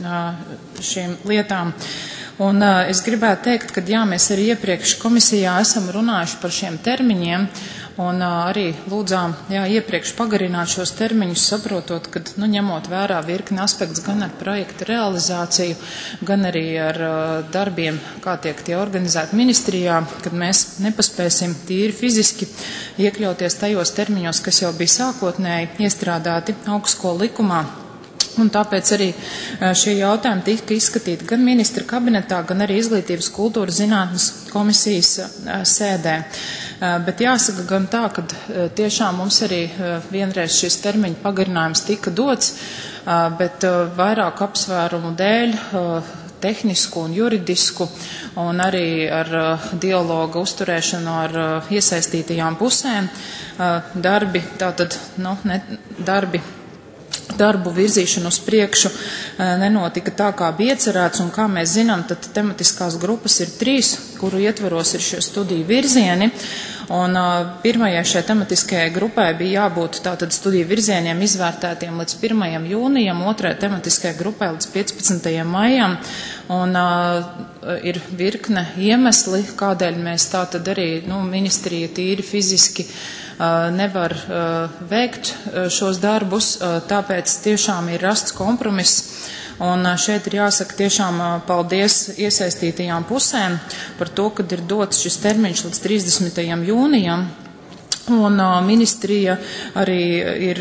Speaker 9: šīm lietām. Un es gribētu teikt, ka jā, mēs arī iepriekš komisijā esam runājuši par šiem termiņiem un arī lūdzām jā, iepriekš pagarināt šos termiņus, saprotot, ka nu, ņemot vērā virkni aspekts gan ar projekta realizāciju, gan arī ar darbiem, kā tiek tie organizēti ministrijā, kad mēs nepaspēsim tīri fiziski iekļauties tajos termiņos, kas jau bija sākotnēji iestrādāti augstskolu likumā. Un tāpēc arī šie jautājumi tika izskatīti gan ministra kabinetā, gan arī Izglītības kultūras zinātnes komisijas sēdē. Bet jāsaka gan tā, ka tiešām mums arī vienreiz šis termiņa pagarinājums tika dots, bet vairāk apsvērumu dēļ, tehnisku un juridisku, un arī ar dialogu uzturēšanu ar iesaistītajām pusēm, darbi, tātad, nu, ne, darbi, darbu virzīšanu uz priekšu nenotika tā, kā bija iecerēts, un kā mēs zinām, tad tematiskās grupas ir trīs, kuru ietvaros ir šie studiju virzieni, un pirmajai šai tematiskajai grupai bija jābūt tātad studiju virzieniem izvērtētiem līdz pirmajam jūnijam, otrai tematiskajai grupai līdz piecpadsmitajam maijam, un uh, ir virkne iemesli, kādēļ mēs tātad arī, nu, ministrija tīri fiziski nevar veikt šos darbus, tāpēc tiešām ir rasts kompromiss. Un šeit ir jāsaka tiešām paldies iesaistītajām pusēm par to, kad ir dots šis termiņš līdz trīsdesmitajam jūnijam. Un ministrija arī ir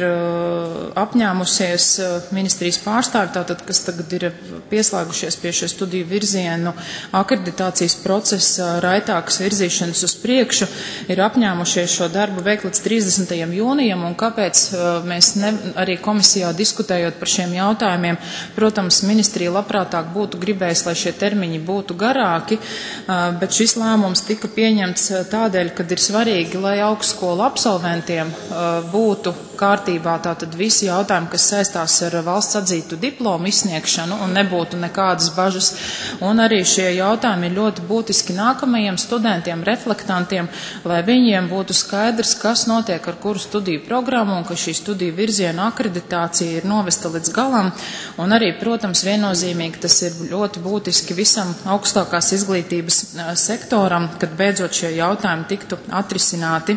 Speaker 9: apņēmusies, ministrijas pārstāvi, tātad, kas tagad ir pieslēgušies pie šie studiju virzienu akreditācijas procesa raitākas virzīšanas uz priekšu, ir apņēmušies šo darbu veikt līdz trīsdesmitajam jūnijam, un kāpēc mēs ne, arī komisijā diskutējot par šiem jautājumiem, protams, ministrija labprātāk būtu gribējis, lai šie termiņi būtu garāki, bet šis lēmums tika pieņemts tādēļ, kad ir svarīgi, lai augstskolu absolventiem būtu kārtībā tātad visi jautājumi, kas saistās ar valsts atzītu diplomu izsniegšanu un nebūtu nekādas bažas. Un arī šie jautājumi ir ļoti būtiski nākamajiem studentiem, reflektantiem, lai viņiem būtu skaidrs, kas notiek ar kuru studiju programmu un ka šī studiju virziena akreditācija ir novesta līdz galam. Un arī, protams, viennozīmīgi tas ir ļoti būtiski visam augstākās izglītības sektoram, kad beidzot šie jautājumi tiktu atrisināti.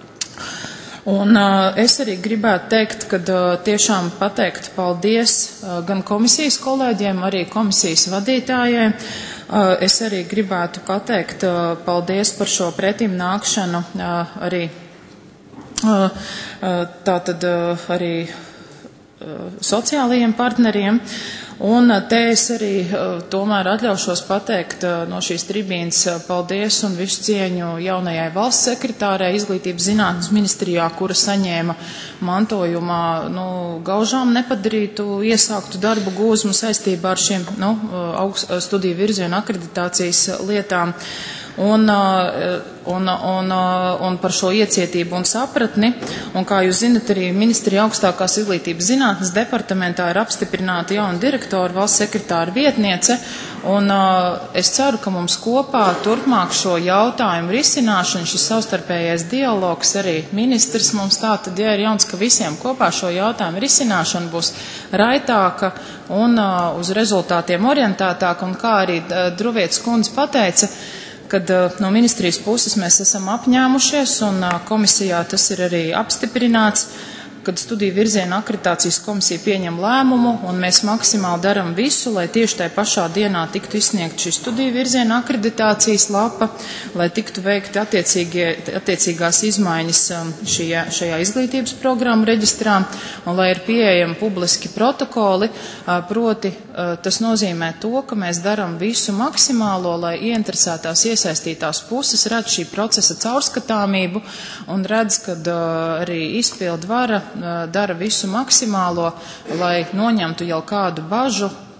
Speaker 9: Un uh, es arī gribētu teikt, ka uh, tiešām pateikt paldies uh, gan komisijas kolēģiem, arī komisijas vadītājai. Uh, es arī gribētu pateikt uh, paldies par šo pretim nākšanu uh, arī uh, uh, tātad uh, arī uh, sociālajiem partneriem. Un te es arī tomēr atļaušos pateikt no šīs tribīnas paldies un visu cieņu jaunajai valsts sekretārai Izglītības zinātnes ministrijā, kura saņēma mantojumā, nu, gaužām nepadarītu iesāktu darbu gūzmu saistībā ar šiem, nu, augst, studiju virzienu akreditācijas lietām. Un, un, un, un par šo iecietību un sapratni. Un, kā jūs zinat, arī ministrija augstākās izglītības zinātnes departamentā ir apstiprināta jauna direktora, valsts sekretāra vietniece. Un es ceru, ka mums kopā turpmāk šo jautājumu risināšanu, šis savstarpējais dialogs, arī ministrs mums tā tad, ja ir jauns, ka visiem kopā šo jautājumu risināšana būs raitāka un uz rezultātiem orientētāka. Un kā arī Druvietis kundze pateica, kad no ministrijas puses mēs esam apņēmušies un komisijā tas ir arī apstiprināts, kad studiju virziena akreditācijas komisija pieņem lēmumu un mēs maksimāli daram visu, lai tieši tajā pašā dienā tiktu izsniegt šī studiju virziena akreditācijas lapa, lai tiktu veikti attiecīgās izmaiņas šajā, šajā izglītības programmu reģistrā un lai ir pieejami publiski protokoli, proti tas nozīmē to, ka mēs daram visu maksimālo, lai ieinteresētās iesaistītās puses redz šī procesa caurskatāmību un redz, kad arī izpildu vara dara visu maksimālo, lai noņemtu jau kādu bažu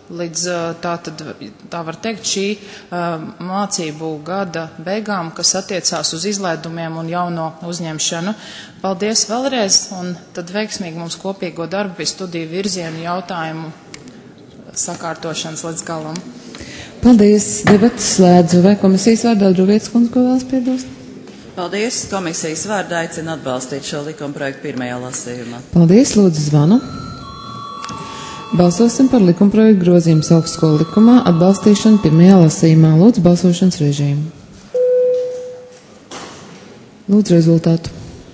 Speaker 9: līdz tā, tad, tā var teikt šī mācību gada beigām, kas attiecās uz izlaidumiem un jauno uzņemšanu. Paldies vēlreiz, un tad veiksmīgi mums kopīgo darbu pie studiju virzienu jautājumu sakārtošanas līdz galam.
Speaker 1: Paldies, debatas slēdzu. Vai komisijas vārdā Druvietas kundze, ko vēlas piebilst?
Speaker 8: Paldies, komisijas vārdā aicina atbalstīt šo likumprojektu pirmajā lasījumā.
Speaker 1: Paldies, lūdzu zvanu. Balsosim par likumprojektu grozījumus augstskolu likumā atbalstīšanu pirmajā lasījumā. Lūdzu balsošanas režīmu. Lūdzu rezultātu.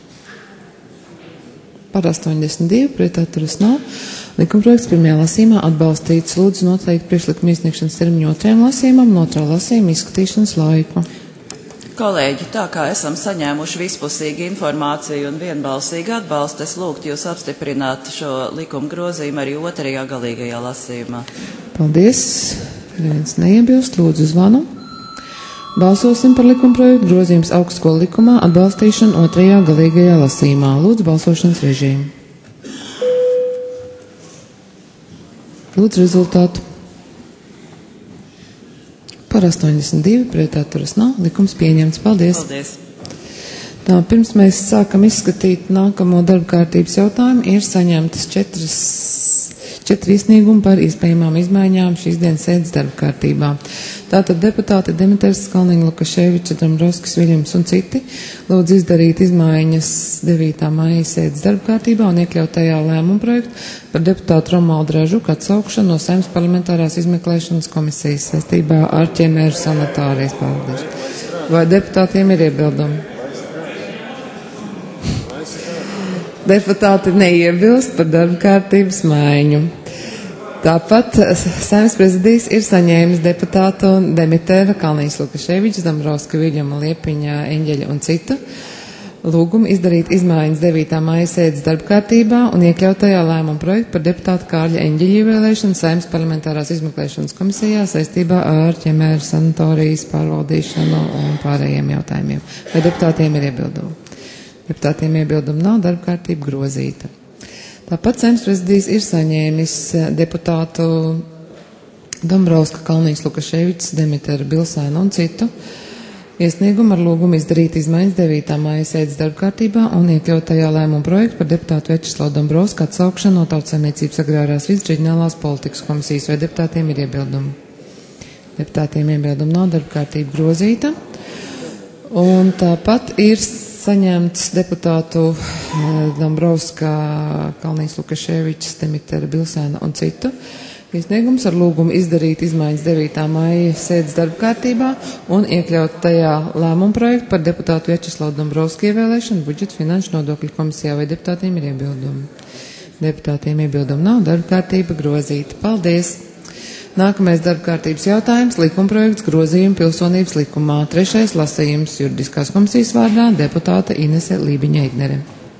Speaker 1: Par astoņdesmit divi, pret atturas nav. Likumprojekts pirmajā lasījumā atbalstīts. Lūdzu noteikt priekšlikuma iesniegšanas termiņu otrajam lasījumam un otrā lasījuma izskatīšanas laiku.
Speaker 8: Kolēģi, tā kā esam saņēmuši vispusīgu informāciju un vienbalsīgi atbalstu, es lūgtu jūs apstiprināt šo likuma grozījumu arī otrajā galīgajā lasījumā.
Speaker 1: Paldies. Neviens neiebilst. Lūdzu zvanu. Balsosim par likumprojektu grozījums augstskolu likumā atbalstīšanu otrajā galīgajā lasījumā. Lūdzu balsošanas režīmu. Lūdzu rezultātu. Par astoņdesmit divi, pret atturas nav. Likums pieņemts. Paldies.
Speaker 8: Paldies.
Speaker 1: Tā, pirms mēs sākam izskatīt nākamo darba kārtības jautājumu, ir saņemtas četras, četri iesniegumi par iespējamām izmaiņām šīs dienas sēdes darba kārtībā. Tātad deputāti Demeters, Kalniņa, Lukaševiča, Dombrovskis, Viļams un citi lūdz izdarīt izmaiņas devītā maija sēdes darba kārtībā un iekļaut tajā lēmumu projektu par deputātu Romualdu Ražuku atsaukšanu no Saeimas parlamentārās izmeklēšanas komisijas saistībā ar ķemēru sanitārijas pārvaldīšanu. Vai deputātiem ir iebildumi? Deputāti neiebilst par darba kārtības maiņu. Tāpat Saeimas prezidijs ir saņēmis deputātu Demitera, Kalniņas, Lukaševiča, Dombrovska, Viļama, Liepiņa, Eņģeļa un citu lūgumu izdarīt izmaiņas devītā maija sēdes darba kārtībā un iekļaut tajā lēmumu projektu par deputātu Kārļa Eņģeļa ievēlēšanu Saeimas parlamentārās izmeklēšanas komisijā saistībā ar ķemēru sanatorijas pārvaldīšanu un pārējiem jautājumiem. Vai deputātiem ir iebildumi? Deputātiem iebildumi nav, darba kārtība grozīta. Tāpat Saeimas prezidijs ir saņēmis deputātu Dombrovska, Kalniņas, Lukaševičs, Demitera, Bilsēna un citu iesniegumu ar lūgumu izdarīt izmaiņas devītā maija sēdes darba kārtībā un iekļaut tajā lēmumu projektu par deputātu Večeslavu Dombrovsku atsaukšanu no Tautsaimniecības agrārās vidas reģionālās politikas komisijas. Vai deputātiem ir iebildumi? Deputātiem iebildumi nav, darba kārtība grozīta. Un tāpat ir saņemts deputātu Dombrovska, Kalniņas, Lukaševičs, Demitera, Bilsēna un citu iesniegums ar lūgumu izdarīt izmaiņas devītā maija sēdes darba kārtībā un iekļaut tajā lēmumu projektu par deputātu Večeslavu Dombrovsku ievēlēšanu budžeta finanšu nodokļu komisijā. Vai deputātiem ir iebildumi? Deputātiem iebildumi nav, darba kārtība grozīta. Paldies! Nākamais darba kārtības jautājums - likumprojekts grozījumu pilsonības likumā. Trešais lasījums juridiskās komisijas vārdā deputāte Inese Lībiņa-Eignere.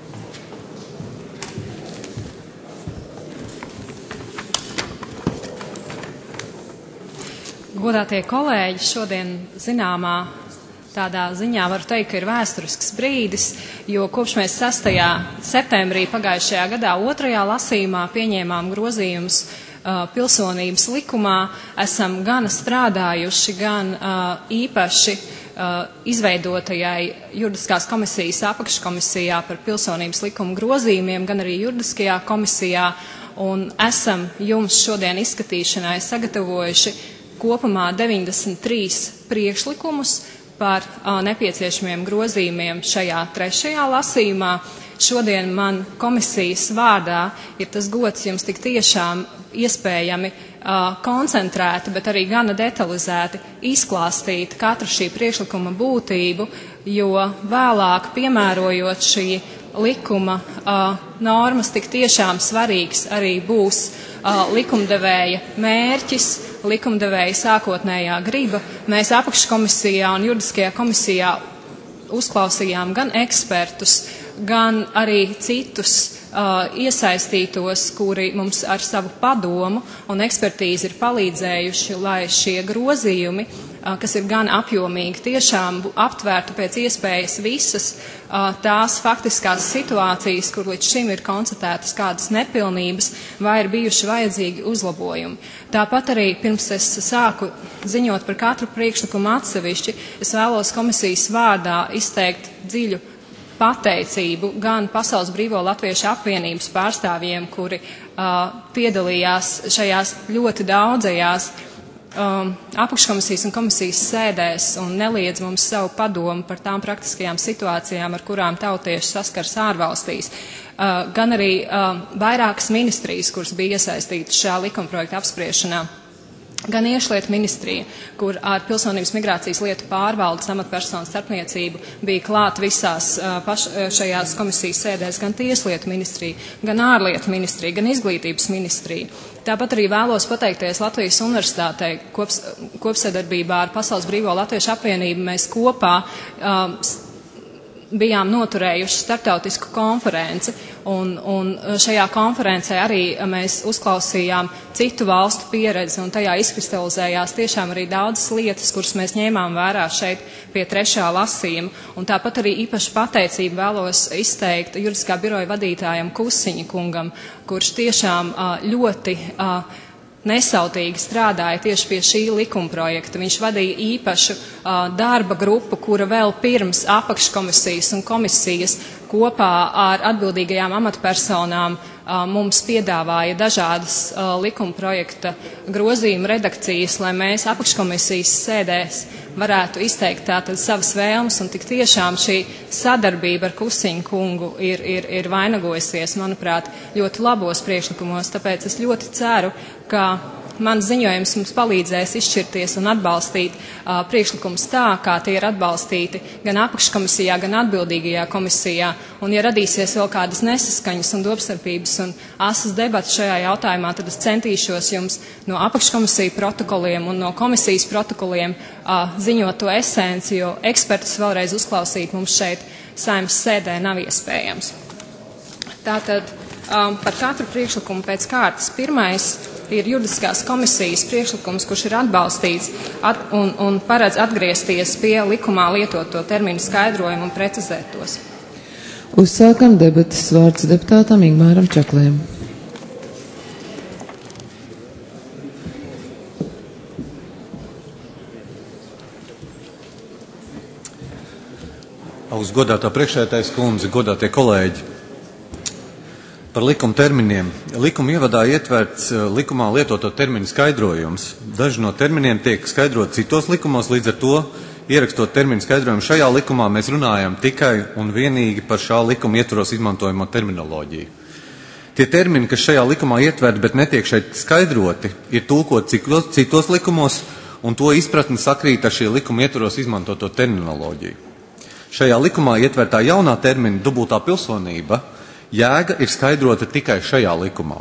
Speaker 10: Godātie kolēģi, šodien zināmā tādā ziņā varu teikt, ka ir vēsturisks brīdis, jo kopš mēs sastajā septembrī pagājušajā gadā otrajā lasījumā pieņēmām grozījumus uh, pilsonības likumā, esam gan strādājuši, gan uh, īpaši uh, izveidotajai juridiskās komisijas apakškomisijā par pilsonības likumu grozījumiem, gan arī juridiskajā komisijā, un esam jums šodien izskatīšanai sagatavojuši kopumā deviņdesmit trīs priekšlikumus par a, nepieciešamiem grozījumiem šajā trešajā lasījumā. Šodien man komisijas vārdā ir tas gods jums tik tiešām iespējami a, koncentrēti, bet arī gana detalizēti izklāstīt katru šī priekšlikuma būtību, jo vēlāk piemērojot šī likuma uh, normas tik tiešām svarīgs arī būs uh, likumdevēja mērķis, likumdevēja sākotnējā griba. Mēs apakškomisijā un juridiskajā komisijā uzklausījām gan ekspertus, gan arī citus uh, iesaistītos, kuri mums ar savu padomu un ekspertīzi ir palīdzējuši, lai šie grozījumi, uh, kas ir gan apjomīgi, tiešām aptvērtu pēc iespējas visas tās faktiskās situācijas, kur līdz šim ir konstatētas kādas nepilnības vai ir bijuši vajadzīgi uzlabojumi. Tāpat arī pirms es sāku ziņot par katru priekšlikumu atsevišķi, es vēlos komisijas vārdā izteikt dziļu pateicību gan Pasaules Brīvo Latviešu apvienības pārstāvjiem, kuri uh, piedalījās šajās ļoti daudzajās um, apakškomisijas un komisijas sēdēs un neliedz mums savu padomu par tām praktiskajām situācijām, ar kurām tautieši saskars ārvalstīs. Uh, gan arī uh, vairākas ministrijas, kuras bija iesaistītas šajā likumprojekta apspriešanā. Gan iekšlietu ministrija, kur ar pilsonības migrācijas lietu pārvaldes amatpersonu starpniecību bija klāt visās uh, paš, šajās komisijas sēdēs, gan tieslietu ministrija, gan ārlietu ministrija, gan izglītības ministrija. Tāpat arī vēlos pateikties Latvijas Universitātei kops, kopsadarbībā ar Pasaules Brīvo Latviešu apvienību. Mēs kopā um, bijām noturējuši starptautisku konferenci, un, un šajā konferencē arī mēs uzklausījām citu valstu pieredzi, un tajā izkristalizējās tiešām arī daudzas lietas, kuras mēs ņēmām vērā šeit pie trešā lasījuma. Un tāpat arī īpaši pateicību vēlos izteikt juridiskā biroja vadītājam Kusiņa kungam, kurš tiešām ļoti nesautīgi strādāja tieši pie šī likumprojekta. Viņš vadīja īpašu uh, darba grupu, kura vēl pirms apakškomisijas un komisijas kopā ar atbildīgajām amatpersonām uh, mums piedāvāja dažādas uh, likumprojekta grozījuma redakcijas, lai mēs apakškomisijas sēdēs varētu izteikt tātad savas vēlmes, un tik tiešām šī sadarbība ar Kusiņu kungu ir, ir, ir vainagojusies, manuprāt, ļoti labos priekšlikumos, tāpēc es ļoti ceru, ka mans ziņojums mums palīdzēs izšķirties un atbalstīt uh, priekšlikumus tā, kā tie ir atbalstīti gan apakškomisijā, gan atbildīgajā komisijā. Un ja radīsies vēl kādas nesaskaņas un domstarpības un asas debatas šajā jautājumā, tad es centīšos jums no apakškomisiju protokoliem un no komisijas protokoliem uh, ziņot to esenci, jo ekspertus vēlreiz uzklausīt mums šeit Saeimas sēdē nav iespējams. Tātad um, par katru priekšlikumu pēc kārtas. Pirmais ir juridiskās komisijas priekšlikums, kurš ir atbalstīts at, un, un paredz atgriezties pie likumā lietoto terminu skaidrojumu un precizēt tos.
Speaker 1: Uzsākam debatas, vārds deputātam Ingmāram Čaklējam.
Speaker 11: Augsts godātā priekšsēdētājas kundze, godātie kolēģi. Par likuma terminiem. Likuma ievadā ietverts likumā lietoto terminu skaidrojums. Daži no terminiem tiek skaidrot citos likumos, līdz ar to, ierakstot terminu skaidrojumu šajā likumā, mēs runājam tikai un vienīgi par šā likuma ietvaros izmantojamo terminoloģiju. Tie termini, kas šajā likumā ietverti, bet netiek šeit skaidroti, ir tulkot citos, citos likumos, un to izpratni sakrīt ar šī likuma ietvaros izmantoto terminoloģiju. Šajā likumā ietvertā jaunā termina dubultā pilsonība jēga ir skaidrota tikai šajā likumā.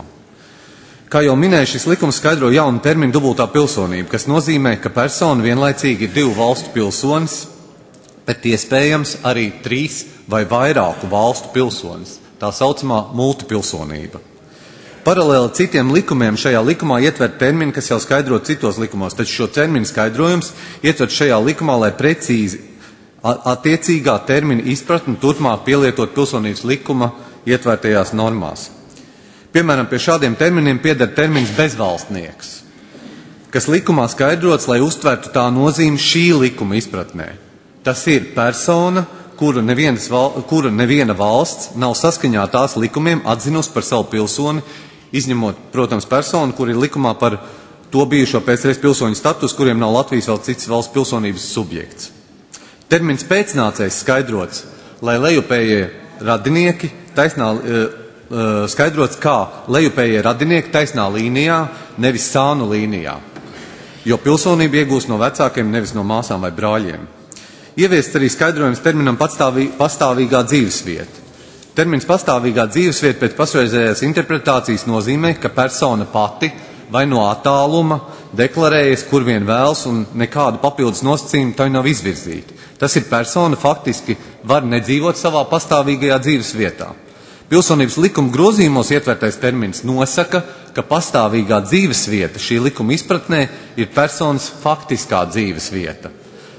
Speaker 11: Kā jau minēju, šis likums skaidro jaunu terminu dubultā pilsonība, kas nozīmē, ka persona vienlaicīgi ir divu valstu pilsonis, bet iespējams arī trīs vai vairāku valstu pilsonis, tā saucamā multipilsonība. Paralēli citiem likumiem šajā likumā ietver termini, kas jau skaidro citos likumos, taču šo terminu skaidrojums ietver šajā likumā, lai precīzi attiecīgā termina izpratni turpmāk pielietot pilsonības likuma ietvertajās normās. Piemēram, pie šādiem terminiem pieder termins bezvalstnieks, kas likumā skaidrots, lai uztvertu tā nozīmi šī likuma izpratnē. Tas ir persona, kura, nevienas, kura neviena valsts nav saskaņā tās likumiem atzinusi par savu pilsoni, izņemot, protams, personu, kur ir likumā par to bijušo pēcreiz pilsoņu status, kuriem nav Latvijas vēl cits valsts pilsonības subjekts. Termins pēcnācējs skaidrots, lai lejupējie radinieki taisnā, skaidrots kā lejupējie radinieki taisnā līnijā, nevis sānu līnijā, jo pilsonību iegūst no vecākiem, nevis no māsām vai brāļiem. Ieviests arī skaidrojums terminam pastāvī, pastāvīgā dzīvesvieta. Termins pastāvīgā dzīvesvieta pēc pašreizējās interpretācijas nozīmē, ka persona pati vai no attāluma deklarējas, kur vien vēlas, un nekādu papildus nosacījumu tai nav izvirzīti. Tas ir persona faktiski var nedzīvot savā pastāvīgajā dzīves vietā. Pilsonības likuma grozījumos ietvertais termins nosaka, ka pastāvīgā dzīves vieta šī likuma izpratnē ir personas faktiskā dzīves vieta.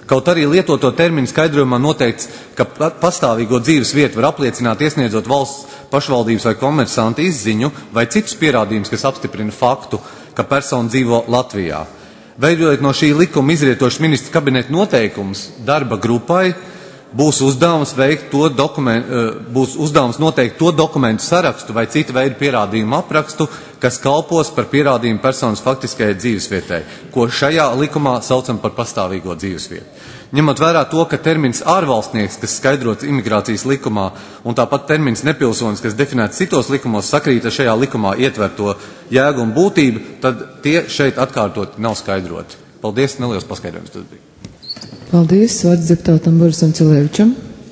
Speaker 11: Kaut arī lietoto terminu skaidrojumā noteikts, ka pastāvīgo dzīves vietu var apliecināt iesniedzot valsts pašvaldības vai komersanta izziņu vai citus pierādījumus, kas apstiprina faktu, ka persona dzīvo Latvijā. Veidojot no šī likuma izrietošas ministra kabineta noteikumus, darba grupai būs uzdevums veikt to dokumentu, būs uzdevums noteikt to dokumentu sarakstu vai citu veidu pierādījumu aprakstu, kas kalpos par pierādījumu personas faktiskajai dzīvesvietai, ko šajā likumā saucam par pastāvīgo dzīvesvietu. Ņemot vērā to, ka termins ārvalstnieks, kas skaidrots imigrācijas likumā, un tāpat termins nepilsonis, kas definēts citos likumos, sakrīt ar šajā likumā ietverto jēgu un būtību, tad tie šeit atkārtot nav skaidroti. Paldies, neliels paskaidrojums tas bija.
Speaker 1: Paldies, vārds deputātam Borisam Cilēvičam.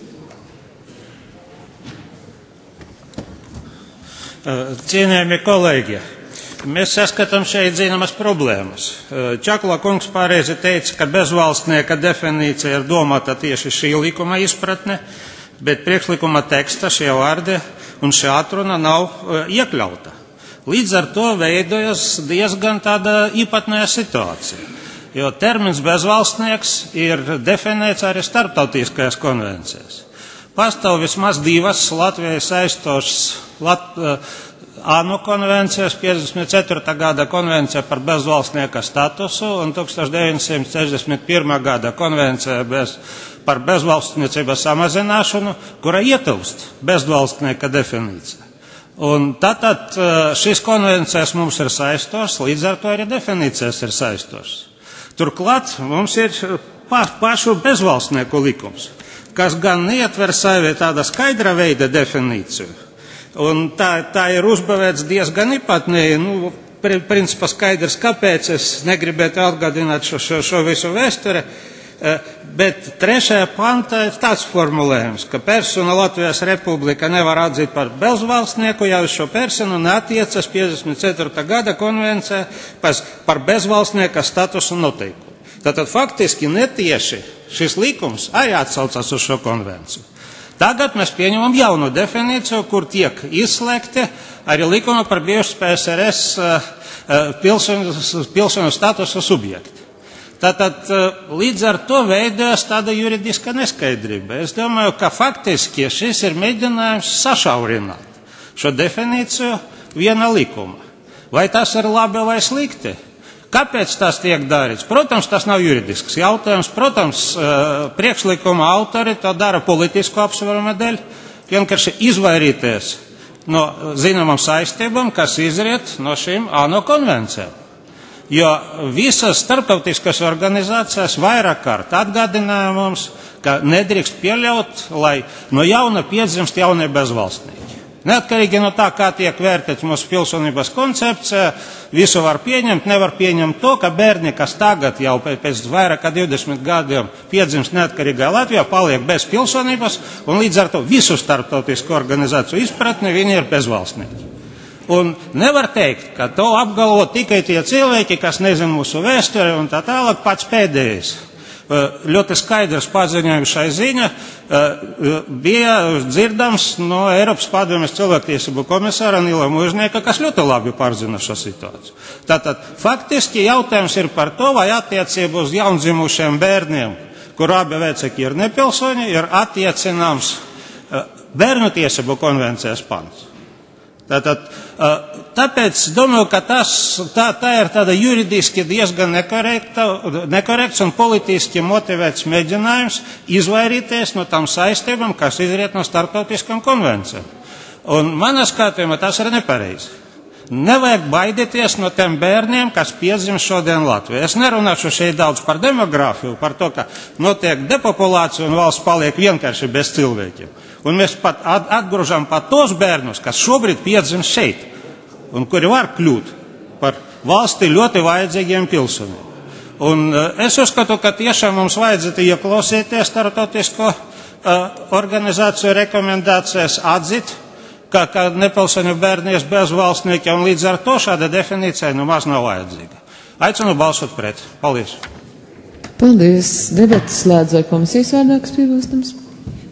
Speaker 5: Cienējamie kolēģi, mēs saskatām šeit zināmas problēmas. Čakla kungs pareizi teica, ka bezvalstnieka definīcija ir domāta tieši šī likuma izpratne, bet priekšlikuma teksta šie vārdi un šī atruna nav iekļauta. Līdz ar to veidojas diezgan tāda īpatnēja situācija. Jo termins bezvalstnieks ir definēts arī starptautiskajās konvencijās. Pastāv vismaz divas Latvijai saistošas Lat, ANO konvencijas, piecdesmit ceturtā gada konvencija par bezvalstnieka statusu un tūkstoš deviņsimt sešdesmit pirmā gada konvencija bez, par bezvalstniecības samazināšanu, kura ietilpst bezvalstnieka definīcija. Un tātad šīs konvencijas mums ir saistošas, līdz ar to arī definīcijas ir saistošas. Turklāt mums ir pa, pašu bezvalstnieku likums, kas gan neietver sevi tāda skaidra veida definīciju, un tā, tā ir uzbūvēts diezgan īpatnēji, nu, principā skaidrs, kāpēc es negribētu atgādināt šo, šo, šo visu vēsturi, bet trešajā pantā ir tāds formulējums, ka persona Latvijas Republika nevar atzīt par bezvalstnieku, ja uz šo personu neatiecas piecdesmit ceturtā gada konvencija par bezvalstnieka statusu noteikumu. Tātad faktiski netieši šis likums arī atsaucas uz šo konvenciju. Tagad mēs pieņemam jaunu definīciju, kur tiek izslēgti arī likuma par bijušas P S R S pilsoņu, pilsoņu statusu subjekti. Tātad līdz ar to veidojas tāda juridiska neskaidrība. Es domāju, ka faktiski šis ir mēģinājums sašaurināt šo definīciju viena likuma. Vai tas ir labi vai slikti? Kāpēc tas tiek darīts? Protams, tas nav juridisks jautājums. Protams, priekšlikuma autori to dara politisku apsvērumu dēļ, vienkārši izvairīties no zināmām saistībām, kas izriet no šīm ANO konvencijām. Jo visas starptautiskās organizācijas vairāk kārt atgādināja mums, ka nedrīkst pieļaut, lai no jauna piedzimst jaunie bezvalstnieki. Neatkarīgi no tā, kā tiek vērtēts mūsu pilsonības koncepcija, visu var pieņemt, nevar pieņemt to, ka bērni, kas tagad jau pēc vairāk kā divdesmit gadiem piedzimst neatkarīgā Latvijā, paliek bez pilsonības, un līdz ar to visu starptautisku organizāciju izpratni viņi ir bezvalstnieki. Un nevar teikt, ka to apgalvo tikai tie cilvēki, kas nezina mūsu vēsturi un tā tālāk pats pēdējais. Ļoti skaidrs paziņojums šai ziņa bija dzirdams no Eiropas padomjas cilvēktiesību komisāra Nila Mužnieka, kas ļoti labi pārzina šo situāciju. Tātad faktiski jautājums ir par to, vai attiecību uz jaundzimušiem bērniem, kur abi vecāki ir nepilsoņi, ir attiecināms bērnu tiesību konvencijas pants. Tātad, tāpēc domāju, ka tas, tā, tā ir tāda juridiski diezgan nekorekts un politiski motivēts mēģinājums izvairīties no tām saistībām, kas izriet no starptautiskām konvencijām. Un manā skatījumā tas ir nepareizi. Nevajag baidīties no tiem bērniem, kas piedzim šodien Latvijā. Es nerunāšu šeit daudz par demogrāfiju, par to, ka notiek depopulācija un valsts paliek vienkārši bez cilvēkiem. Un mēs pat atgrūžam pat tos bērnus, kas šobrīd piedzimst šeit, un kuri var kļūt par valstī ļoti vajadzīgiem pilsoņiem. Un es uzskatu, ka tiešām mums vajadzētu ieklausīties starptautisko uh, organizāciju rekomendācijas, atzīt, ka, ka nepilsoņu bērni ir bezvalstnieki, un līdz ar to šāda definīcija nu maz nav vajadzīga. Aicinu balsot pret. Paldies.
Speaker 1: Paldies. Debates slēdz vai komisijas vārdā, kas piebilstams?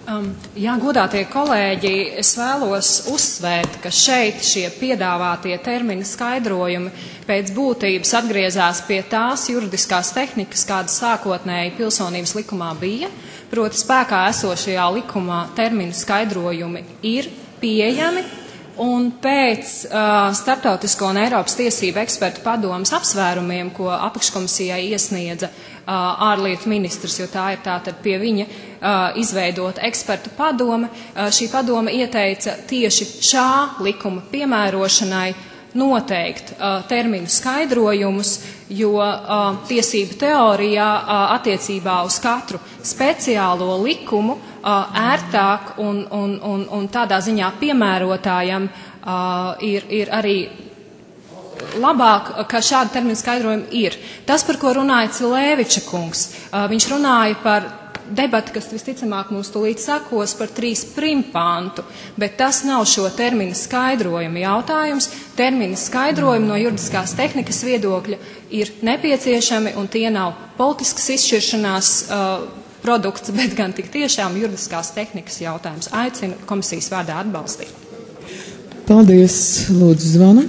Speaker 10: Um, jā, godātie kolēģi, es vēlos uzsvērt, ka šeit šie piedāvātie termini skaidrojumi pēc būtības atgriezās pie tās juridiskās tehnikas, kādas sākotnēji pilsonības likumā bija, proti spēkā esošajā likumā terminu skaidrojumi ir pieejami, un pēc uh, Starptautisko un Eiropas tiesību ekspertu padomas apsvērumiem, ko apakškomisijai iesniedza uh, ārlietu ministrs, jo tā ir tātad pie viņa uh, izveidota ekspertu padome, uh, šī padome ieteica tieši šā likuma piemērošanai noteikt uh, terminu skaidrojumus, jo uh, tiesību teorijā uh, attiecībā uz katru speciālo likumu uh, ērtāk un, un, un, un tādā ziņā piemērotājam uh, ir, ir arī labāk, ka šādi terminu skaidrojumi ir. Tas, par ko runāja Cilēviča kungs, uh, viņš runāja par debati, kas visticamāk mums tūlīt sakos par trīs primpantu, bet tas nav šo terminu skaidrojumu jautājums. Terminu skaidrojumi no juridiskās tehnikas viedokļa ir nepieciešami, un tie nav politiskas izšķiršanās uh, produkts, bet gan tik tiešām juridiskās tehnikas jautājums. Aicinu komisijas vārdā atbalstīt.
Speaker 1: Paldies, lūdzu zvanu.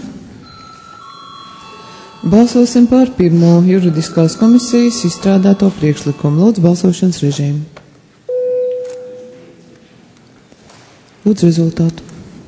Speaker 1: Balsosim par pirmo juridiskās komisijas izstrādāto priekšlikumu. Lūdzu, balsošanas režīmu. Lūdzu rezultātu.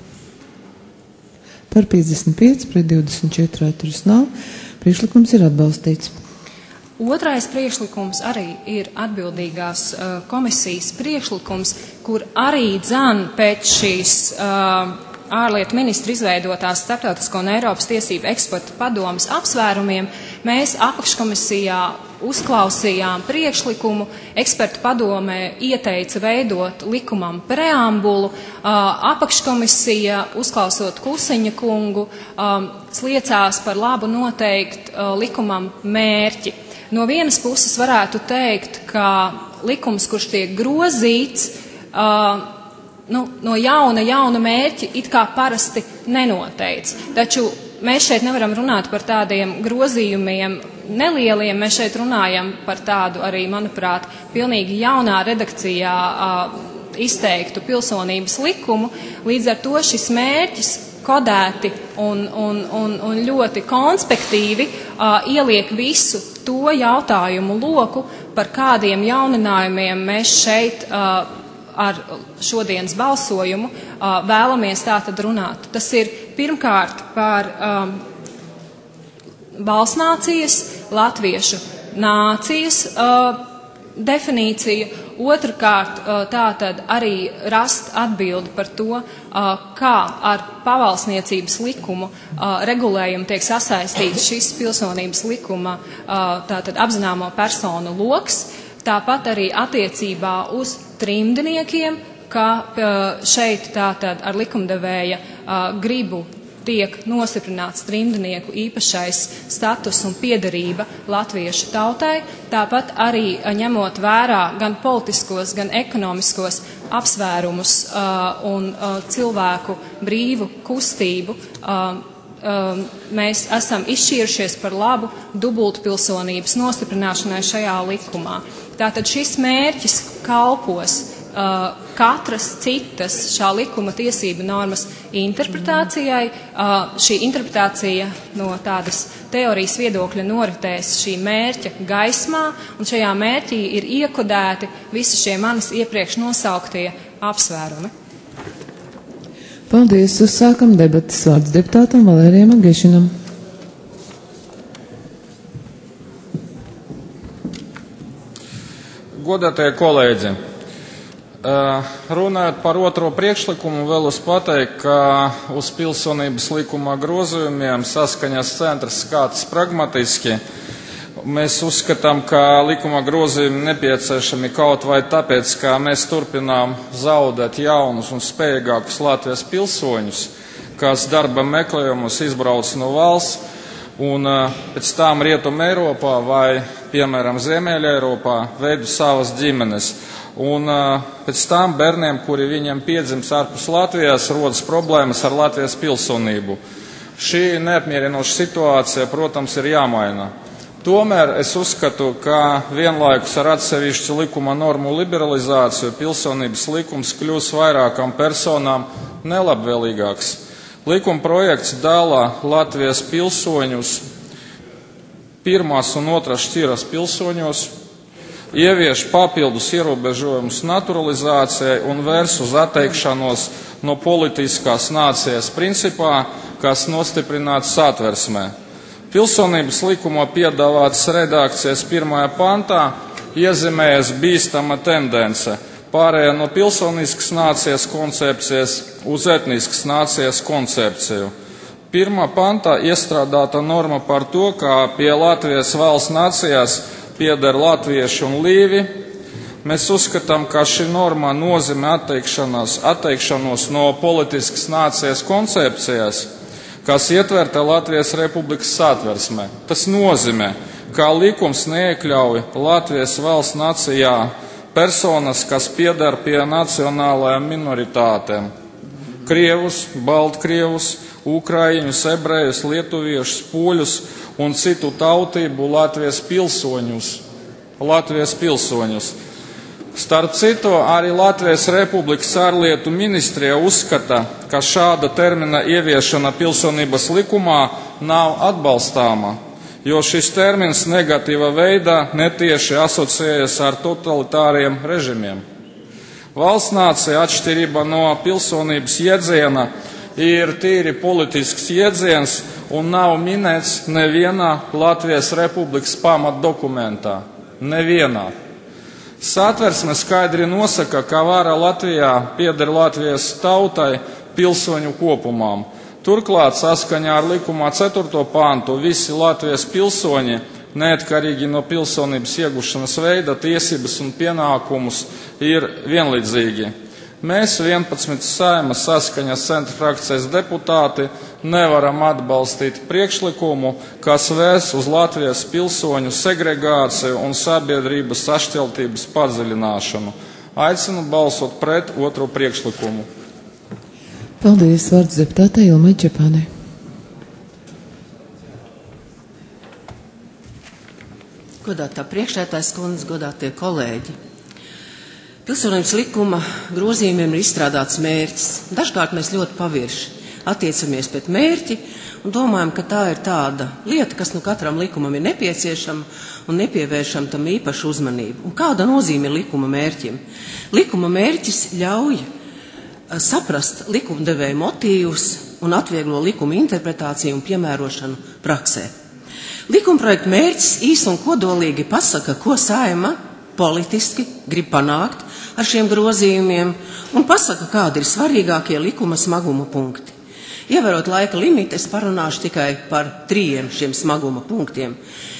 Speaker 1: Par piecdesmit pieci pret divdesmit četri atturas nav. Priekšlikums ir atbalstīts.
Speaker 10: Otrais priekšlikums arī ir atbildīgās uh, komisijas priekšlikums, kur arī dzan pēc šīs uh, ārlietu ministra izveidotās Starptautisko un Eiropas tiesību ekspertu padomas apsvērumiem, mēs apakškomisijā uzklausījām priekšlikumu, ekspertu padomē ieteica veidot likumam preambulu, apakškomisija, uzklausot Klusiņa kungu, sliecās par labu noteikt likumam mērķi. No vienas puses varētu teikt, ka likums, kurš tiek grozīts, Nu, no jauna, jauna mērķi it kā parasti nenoteic. Taču mēs šeit nevaram runāt par tādiem grozījumiem nelieliem, mēs šeit runājam par tādu arī, manuprāt, pilnīgi jaunā redakcijā uh, izteiktu pilsonības likumu. Līdz ar to šis mērķis kodēti un, un, un, un ļoti konspektīvi uh, ieliek visu to jautājumu loku, par kādiem jauninājumiem mēs šeit uh, ar šodienas balsojumu uh, vēlamies tātad runāt. Tas ir pirmkārt par um, valstsnācijas, latviešu nācijas uh, definīciju, otrkārt uh, tātad arī rast atbildi par to, uh, kā ar pavalsniecības likumu uh, regulējumu tiek sasaistīts šis pilsonības likuma uh, tātad apzināmo personu loks. Tāpat arī attiecībā uz trimdniekiem, ka šeit tātad ar likumdevēja gribu tiek nostiprināts trimdnieku īpašais status un piederība latviešu tautai. Tāpat arī ņemot vērā gan politiskos, gan ekonomiskos apsvērumus un cilvēku brīvu kustību, mēs esam izšķīrušies par labu dubultpilsonības nostiprināšanai šajā likumā. Tātad šis mērķis kalpos uh, katras citas šā likuma tiesību normas interpretācijai. Uh, šī interpretācija no tādas teorijas viedokļa noritēs šī mērķa gaismā, un šajā mērķī ir iekodēti visi šie manis iepriekš nosauktie apsvērumi.
Speaker 1: Paldies. Uzsākam debatas. Vārds deputātam Valērijam Agešinam.
Speaker 12: Godātie kolēģi, runājot par otro priekšlikumu, vēlos pateikt, ka uz pilsonības likuma grozījumiem saskaņas centrs skatas pragmatiski. Mēs uzskatām, ka likuma grozījumi nepieciešami kaut vai tāpēc, ka mēs turpinām zaudēt jaunus un spējīgākus Latvijas pilsoņus, kas darba meklējumus izbrauc no valsts, un pēc tam Rietuma Eiropā vai, piemēram, Ziemeļa Eiropā veidu savas ģimenes. Un pēc tam bērniem, kuri viņiem piedzims ārpus Latvijas, rodas problēmas ar Latvijas pilsonību. Šī neapmierinoša situācija, protams, ir jāmaina. Tomēr es uzskatu, ka vienlaikus ar atsevišķu likuma normu liberalizāciju pilsonības likums kļūs vairākām personām nelabvēlīgāks. Likuma projekts dala Latvijas pilsoņus pirmās un otras šķiras pilsoņos, ievieš papildus ierobežojumus naturalizācijai un vērs uz atteikšanos no politiskās nācijas principā, kas nostiprināts Satversmē. Pilsonības likumā piedāvātas redakcijas pirmajā pantā iezīmējas bīstama tendence pārējā no pilsoniskas nācijas koncepcijas uz etniskas nācijas koncepciju. Pirmā pantā iestrādāta norma par to, ka pie Latvijas valsts nācijās pieder latvieši un līvi. Mēs uzskatām, ka šī norma nozīmē atteikšanos, atteikšanos no politiskas nācijas koncepcijas, kas ietverta Latvijas Republikas Satversmē. Tas nozīmē, ka likums neiekļauj Latvijas valsts nācijā personas, kas pieder pie nacionālajām minoritātēm – krievus, baltkrievus, ukraiņus, ebrejus, lietuviešus, poļus un citu tautību Latvijas pilsoņus. Latvijas pilsoņus. Starp citu, arī Latvijas Republikas ārlietu ministrija uzskata, ka šāda termina ieviešana pilsonības likumā nav atbalstāma, jo šis termins negatīva veidā netieši asociējas ar totalitāriem režimiem. Valsts nācija atšķirība no pilsonības jēdziena ir tīri politisks jēdziens un nav minēts nevienā Latvijas Republikas pamatdokumentā. Nevienā. Satversme skaidri nosaka, ka vara Latvijā pieder Latvijas tautai pilsoņu kopumām. Turklāt saskaņā ar likumā ceturto pantu visi Latvijas pilsoņi, neatkarīgi no pilsonības iegūšanas veida, tiesības un pienākumus, ir vienlīdzīgi. Mēs vienpadsmit Saeimas saskaņas centra frakcijas deputāti nevaram atbalstīt priekšlikumu, kas vērs uz Latvijas pilsoņu segregāciju un sabiedrības sašķeltības padziļināšanu. Aicinu balsot pret otro priekšlikumu.
Speaker 1: Paldies, vārds deputātei Ilmai Čepānei.
Speaker 13: Godātā priekšsēdētājas kundze, godātie kolēģi. Pilsonības likuma grozījumiem ir izstrādāts mērķis. Dažkārt mēs ļoti pavirši attiecamies pret mērķi un domājam, ka tā ir tāda lieta, kas nu katram likumam ir nepieciešama un nepievēršam tam īpašu uzmanību. Un kāda nozīme ir likuma mērķim? Likuma mērķis ļauj saprast likumdevēja motīvus un atvieglo likuma interpretāciju un piemērošanu praksē. Likumprojekta mērķis īsi un kodolīgi pasaka, ko Saeima politiski grib panākt ar šiem grozījumiem un pasaka, kādi ir svarīgākie likuma smaguma punkti. Ievērot laika limitu, es parunāšu tikai par trījiem šiem smaguma punktiem,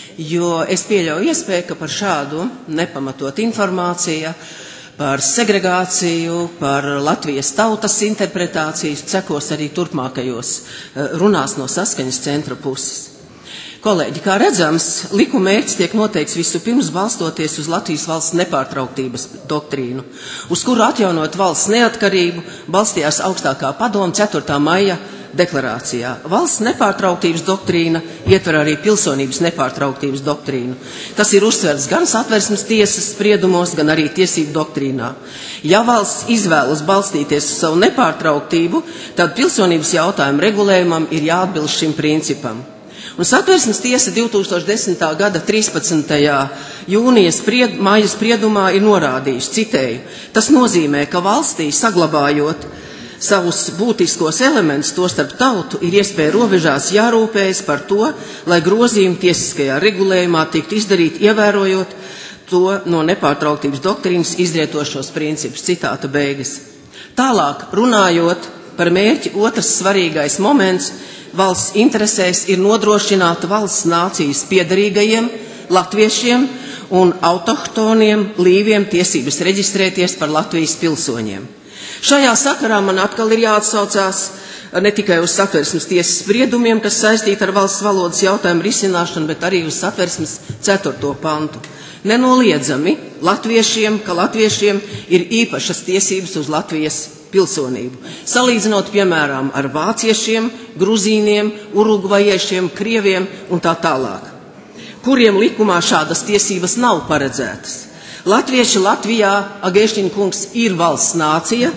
Speaker 13: jo es pieļauju iespēju, ka par šādu nepamatot informāciju, par segregāciju, par Latvijas tautas interpretāciju sekos arī turpmākajos runās no saskaņas centra puses. Kolēģi, kā redzams, likuma mērķis tiek noteikts vispirms balstoties uz Latvijas valsts nepārtrauktības doktrīnu, uz kuru atjaunot valsts neatkarību balstījās augstākā padome ceturtā maija deklarācijā. Valsts nepārtrauktības doktrīna ietver arī pilsonības nepārtrauktības doktrīnu, kas ir uzsverts gan Satversmes tiesas spriedumos, gan arī tiesību doktrīnā. Ja valsts izvēlas balstīties uz savu nepārtrauktību, tad pilsonības jautājumu regulējumam ir jāatbilst šim principam. Un Satversmes tiesa divtūkstoš desmitā gada trīspadsmitajā jūnija spried, māja spriedumā ir norādījusi, citēju, tas nozīmē, ka valstī saglabājot savus būtiskos elementus, to starp tautu, ir iespēja robežās jārūpējas par to, lai grozījumi tiesiskajā regulējumā tiktu izdarīti, ievērojot to no nepārtrauktības doktrīnas izrietošos principus. Citāta beigas. Tālāk, runājot par mērķi, otrs svarīgais moments valsts interesēs ir nodrošināt valsts nācijas piederīgajiem latviešiem un autohtoniem līviem tiesības reģistrēties par Latvijas pilsoņiem. Šajā sakarā man atkal ir jāatsaucās ne tikai uz Satversmes tiesas spriedumiem, kas saistīti ar valsts valodas jautājumu risināšanu, bet arī uz Satversmes ceturto pantu. Nenoliedzami latviešiem, ka latviešiem ir īpašas tiesības uz Latvijas pilsonību. Salīdzinot, piemēram, ar vāciešiem, gruzīniem, urugvajiešiem, krieviem un tā tālāk. kuriem likumā šādas tiesības nav paredzētas. Latvieši Latvijā, Agēšķina kungs, ir valsts nācija.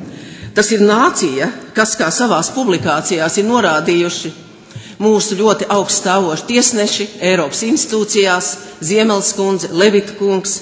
Speaker 13: Tas ir nācija, kas kā savās publikācijās ir norādījuši mūsu ļoti augststāvoši tiesneši Eiropas institūcijās, Ziemels kundze, Levita kungs,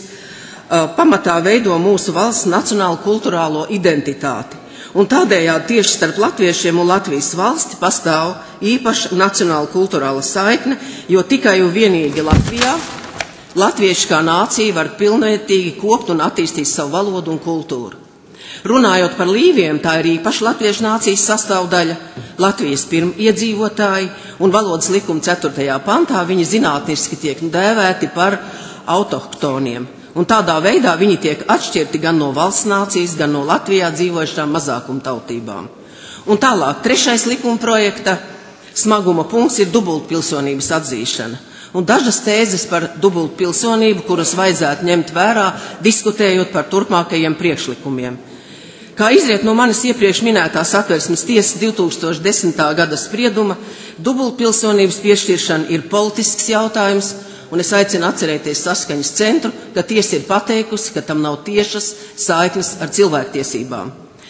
Speaker 13: pamatā veido mūsu valsts nacionālo kulturālo identitāti. Un tādējādi tieši starp latviešiem un Latvijas valsti pastāv īpaša nacionāla kulturāla saikne, jo tikai un vienīgi Latvijā latvieši kā nācija var pilnvērtīgi kopt un attīstīt savu valodu un kultūru. Runājot par līviem, tā ir īpaša latviešu nācijas sastāvdaļa, Latvijas pirmiedzīvotāji, un valodas likuma ceturtajā pantā viņi zinātniski tiek dēvēti par autohtoniem. Un tādā veidā viņi tiek atšķirti gan no valsts nācijas, gan no Latvijā dzīvojušām mazākumtautībām. Un tālāk, trešais likuma projekta smaguma punkts ir dubultpilsonības atzīšana. Un dažas tēzes par dubultpilsonību, kuras vajadzētu ņemt vērā, diskutējot par turpmākajiem priekšlikumiem. Kā izriet no manis iepriekš minētās Satversmes tiesas divi tūkstoši desmitā gada sprieduma, dubultpilsonības piešķiršana ir politisks jautājums, un es aicinu atcerēties Saskaņas centru, ka tiesa ir pateikusi, ka tam nav tiešas saiknes ar cilvēktiesībām.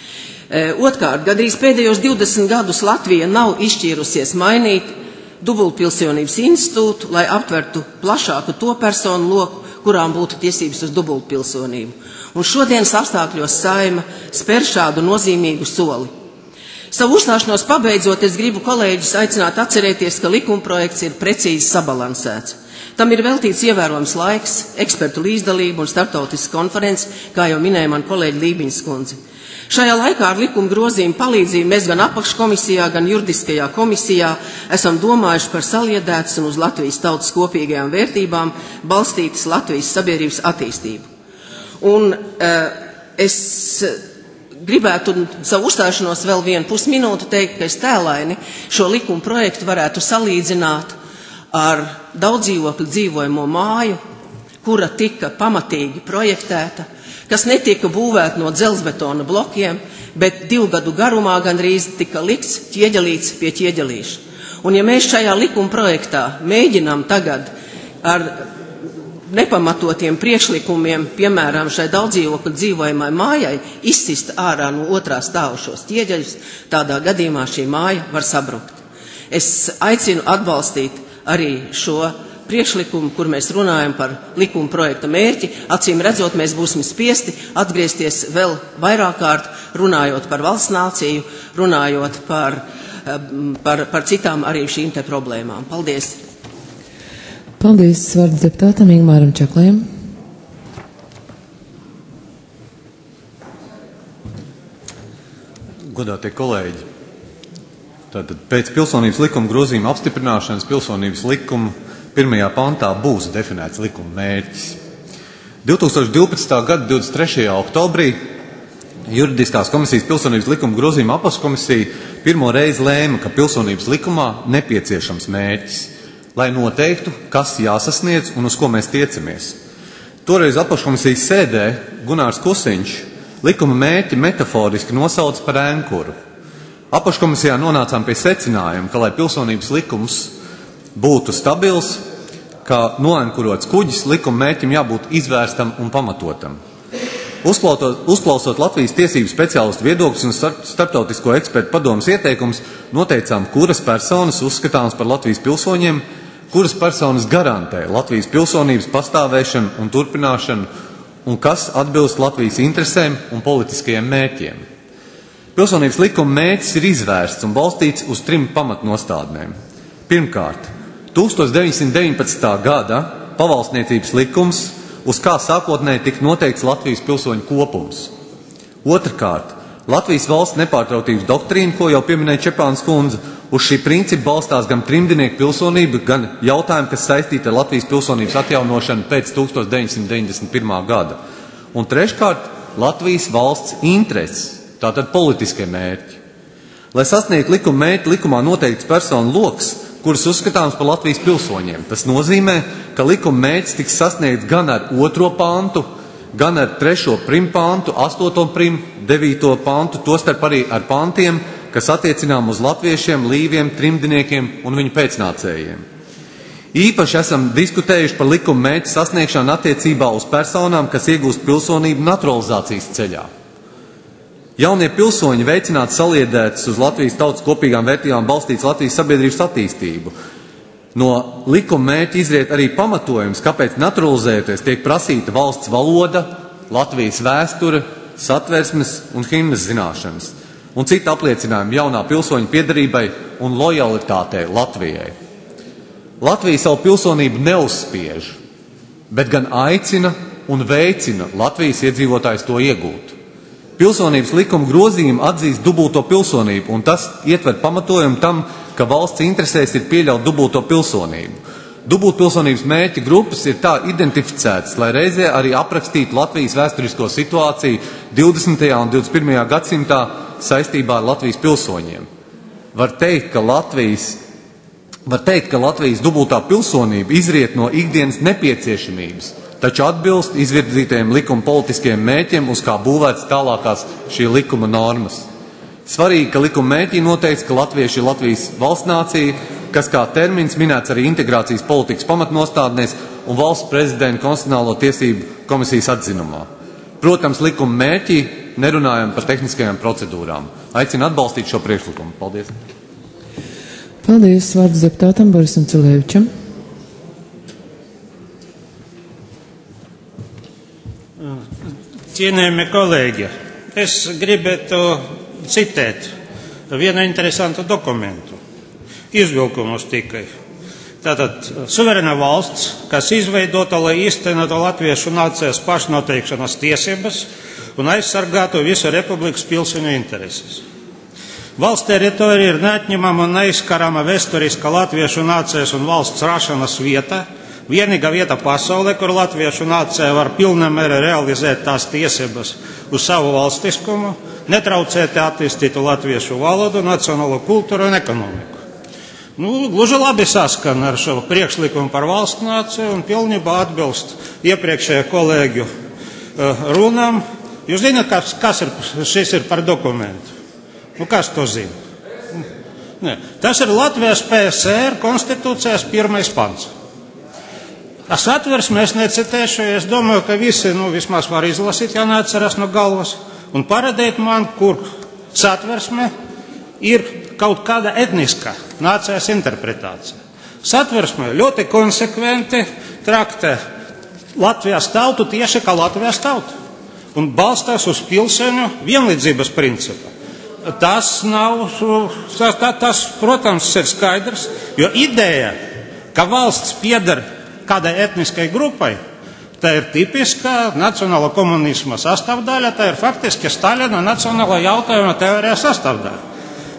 Speaker 13: E, Otkārt, gadrīz pēdējos divdesmit gadus Latvija nav izšķīrusies mainīt dubultpilsonības institūtu, lai aptvertu plašāku to personu loku, kurām būtu tiesības uz dubultpilsonību. Un šodienas apstākļos Saeima spēr šādu nozīmīgu soli. Savu uzstāšanos pabeidzot, es gribu kolēģus aicināt atcerēties, ka likumprojekts ir precīzi sabalansēts. Tam ir veltīts ievērojams laiks, ekspertu līdzdalība un starptautiskas konferences, kā jau minēja man kolēģi Lībiņas kundze. Šajā laikā ar likuma grozījumu palīdzību mēs gan apakškomisijā, gan juridiskajā komisijā esam domājuši par saliedētas un uz Latvijas tautas kopīgajām vērtībām balstītas Latvijas sabiedrības attīstību. Un uh, es gribētu savu uzstāšanos vēl vienu pusminūtu teikt, ka es tēlaini šo likuma projektu varētu salīdzināt ar daudzdzīvokļu dzīvojamo māju, kura tika pamatīgi projektēta, kas netika būvēta no dzelzbetona blokiem, bet divu gadu garumā gandrīz tika likts ķieģelīts pie ķieģelīša. Un ja mēs šajā likuma projektā mēģinām tagad ar nepamatotiem priekšlikumiem, piemēram, šai daudzdzīvokļu dzīvojamai mājai, izsist ārā no otrā stāvušos ķieģeļus, tādā gadījumā šī māja var sabrukt. Es aicinu atbalstīt arī šo priekšlikumu, kur mēs runājam par likuma projekta mērķi. Acīm redzot, mēs būsim spiesti atgriezties vēl vairāk kārt, runājot par valsts nāciju, runājot par, par, par citām arī šīm te problēmām. Paldies!
Speaker 1: Paldies, vārds deputātam Ingmāram Čaklējam.
Speaker 11: Godātie kolēģi! Tātad pēc pilsonības likuma grozījuma apstiprināšanas pilsonības likuma pirmajā pantā būs definēts likuma mērķis. divi tūkstoši divpadsmitā gada divdesmit trešajā oktobrī Juridiskās komisijas pilsonības likuma grozījuma apakškomisija pirmo reizi lēma, ka pilsonības likumā nepieciešams mērķis, lai noteiktu, kas jāsasniedz un uz ko mēs tiecamies. Toreiz apakškomisijas sēdē Gunārs Kusiņš likuma mērķi metaforiski nosauca par ēnkuru. Apakškomisijā nonācām pie secinājuma, ka, lai pilsonības likums būtu stabils, ka noenkurots kuģis likuma mērķim jābūt izvērstam un pamatotam. Uzklausot, uzklausot Latvijas tiesību speciālistu viedokļus un starptautisko ekspertu padomas ieteikumus, noteicām, kuras personas uzskatāmas par Latvijas pilsoņiem, kuras personas garantē Latvijas pilsonības pastāvēšanu un turpināšanu un kas atbilst Latvijas interesēm un politiskajiem mērķiem. Pilsonības likuma mērķis ir izvērsts un balstīts uz trim pamatnostādnēm. Pirmkārt, tūkstoš deviņsimt deviņpadsmitā gada pavalstniecības likums, uz kā sākotnēji tika noteikts Latvijas pilsoņu kopums. Otrkārt, Latvijas valsts nepārtrautības doktrīna, ko jau pieminēja Čepāns kundze, uz šī principa balstās gan trimdnieku pilsonība, gan jautājumi, kas saistīti ar Latvijas pilsonības atjaunošanu pēc tūkstoš deviņsimt deviņdesmit pirmā gada. Un treškārt, Latvijas valsts intereses. Tātad politiskie mērķi. Lai sasniegtu likuma mērķi, likumā noteikts personu loks, kuras uzskatāms par Latvijas pilsoņiem. Tas nozīmē, ka likuma mērķis tiks sasniegts gan ar otro pantu, gan ar trešo prim pantu, astoto prim, devīto pantu, tostarp arī ar pantiem, kas attiecinām uz latviešiem, līviem, trimdniekiem un viņu pēcnācējiem. Īpaši esam diskutējuši par likuma mērķu sasniegšanu attiecībā uz personām, kas iegūst pilsonību naturalizācijas ceļā. Jaunie pilsoņi veicinātu saliedētas uz Latvijas tautas kopīgām vērtībām balstītas Latvijas sabiedrības attīstību. No likuma mērķa izriet arī pamatojums, kāpēc naturalizējoties tiek prasīta valsts valoda, Latvijas vēsture, satversmes un himnas zināšanas un cita apliecinājuma jaunā pilsoņa piederībai un lojalitātei Latvijai. Latvija savu pilsonību neuzspiež, bet gan aicina un veicina Latvijas iedzīvotājus to iegūt. Pilsonības likuma grozījumi atzīst dubulto pilsonību, un tas ietver pamatojumu tam, ka valsts interesēs ir pieļaut dubulto pilsonību. Dubultpilsonības mērķa grupas ir tā identificētas, lai reizē arī aprakstītu Latvijas vēsturisko situāciju divdesmitajā un divdesmit pirmajā gadsimtā saistībā ar Latvijas pilsoņiem. Var teikt, ka Latvijas, var teikt, ka Latvijas dubultā pilsonība izriet no ikdienas nepieciešamības, taču atbilst izvirzītajiem likuma politiskiem mērķiem, uz kā būvēts tālākās šī likuma normas. Svarīgi, ka likuma mērķī noteikts, ka latvieši ir Latvijas valstnācija, kas kā termins minēts arī integrācijas politikas pamatnostādnēs un valsts prezidenta konstitucionālo tiesību komisijas atzinumā. Protams, likuma mērķī nerunājam par tehniskajām procedūrām. Aicinu atbalstīt šo priekšlikumu. Paldies.
Speaker 1: Paldies. Vārds deputātam Borisam Cilēvičam.
Speaker 5: Cienējami kolēģi, es gribētu citēt vienu interesantu dokumentu, izvilkumus tikai. Tātad, suverēna valsts, kas izveidota, lai īstenotu latviešu nācijas pašnoteikšanas tiesības un aizsargātu visu republikas pilsoņu intereses. Valsts teritorija ir neatņemama un neizskarama vēsturiska latviešu nācijas un valsts rašanas vieta, vienīgā vieta pasaulē, kur latviešu nācija var pilnā mērā realizēt tās tiesības uz savu valstiskumu, netraucēti attīstītu latviešu valodu, nacionālo kultūru un ekonomiku. Nu, gluži labi saskan ar šo priekšlikumu par valsts nāciju un pilnībā atbilst iepriekšējā kolēģu uh, runām. Jūs zināt, kas, kas ir, šis ir par dokumentu? Nu, kas to zina? Ne. Tas ir Latvijas P S R konstitūcijas pirmais pants. Es atversmi es necitēšu, es domāju, ka visi, nu, vismaz var izlasīt, ja neatceras no galvas, un parādīt man, kur satversme ir kaut kāda etniska nācijas interpretācija. Satversme ļoti konsekventi traktē Latvijas tautu tieši kā Latvijas tautu un balstās uz pilsoņu vienlīdzības principu. Tas nav, tas, tas, protams, ir skaidrs, jo ideja, ka valsts pieder kādai etniskai grupai, tā ir tipiska nacionāla komunisma sastāvdaļa, tā ir faktiski Staļina nacionāla jautājuma teorijas sastāvdaļa.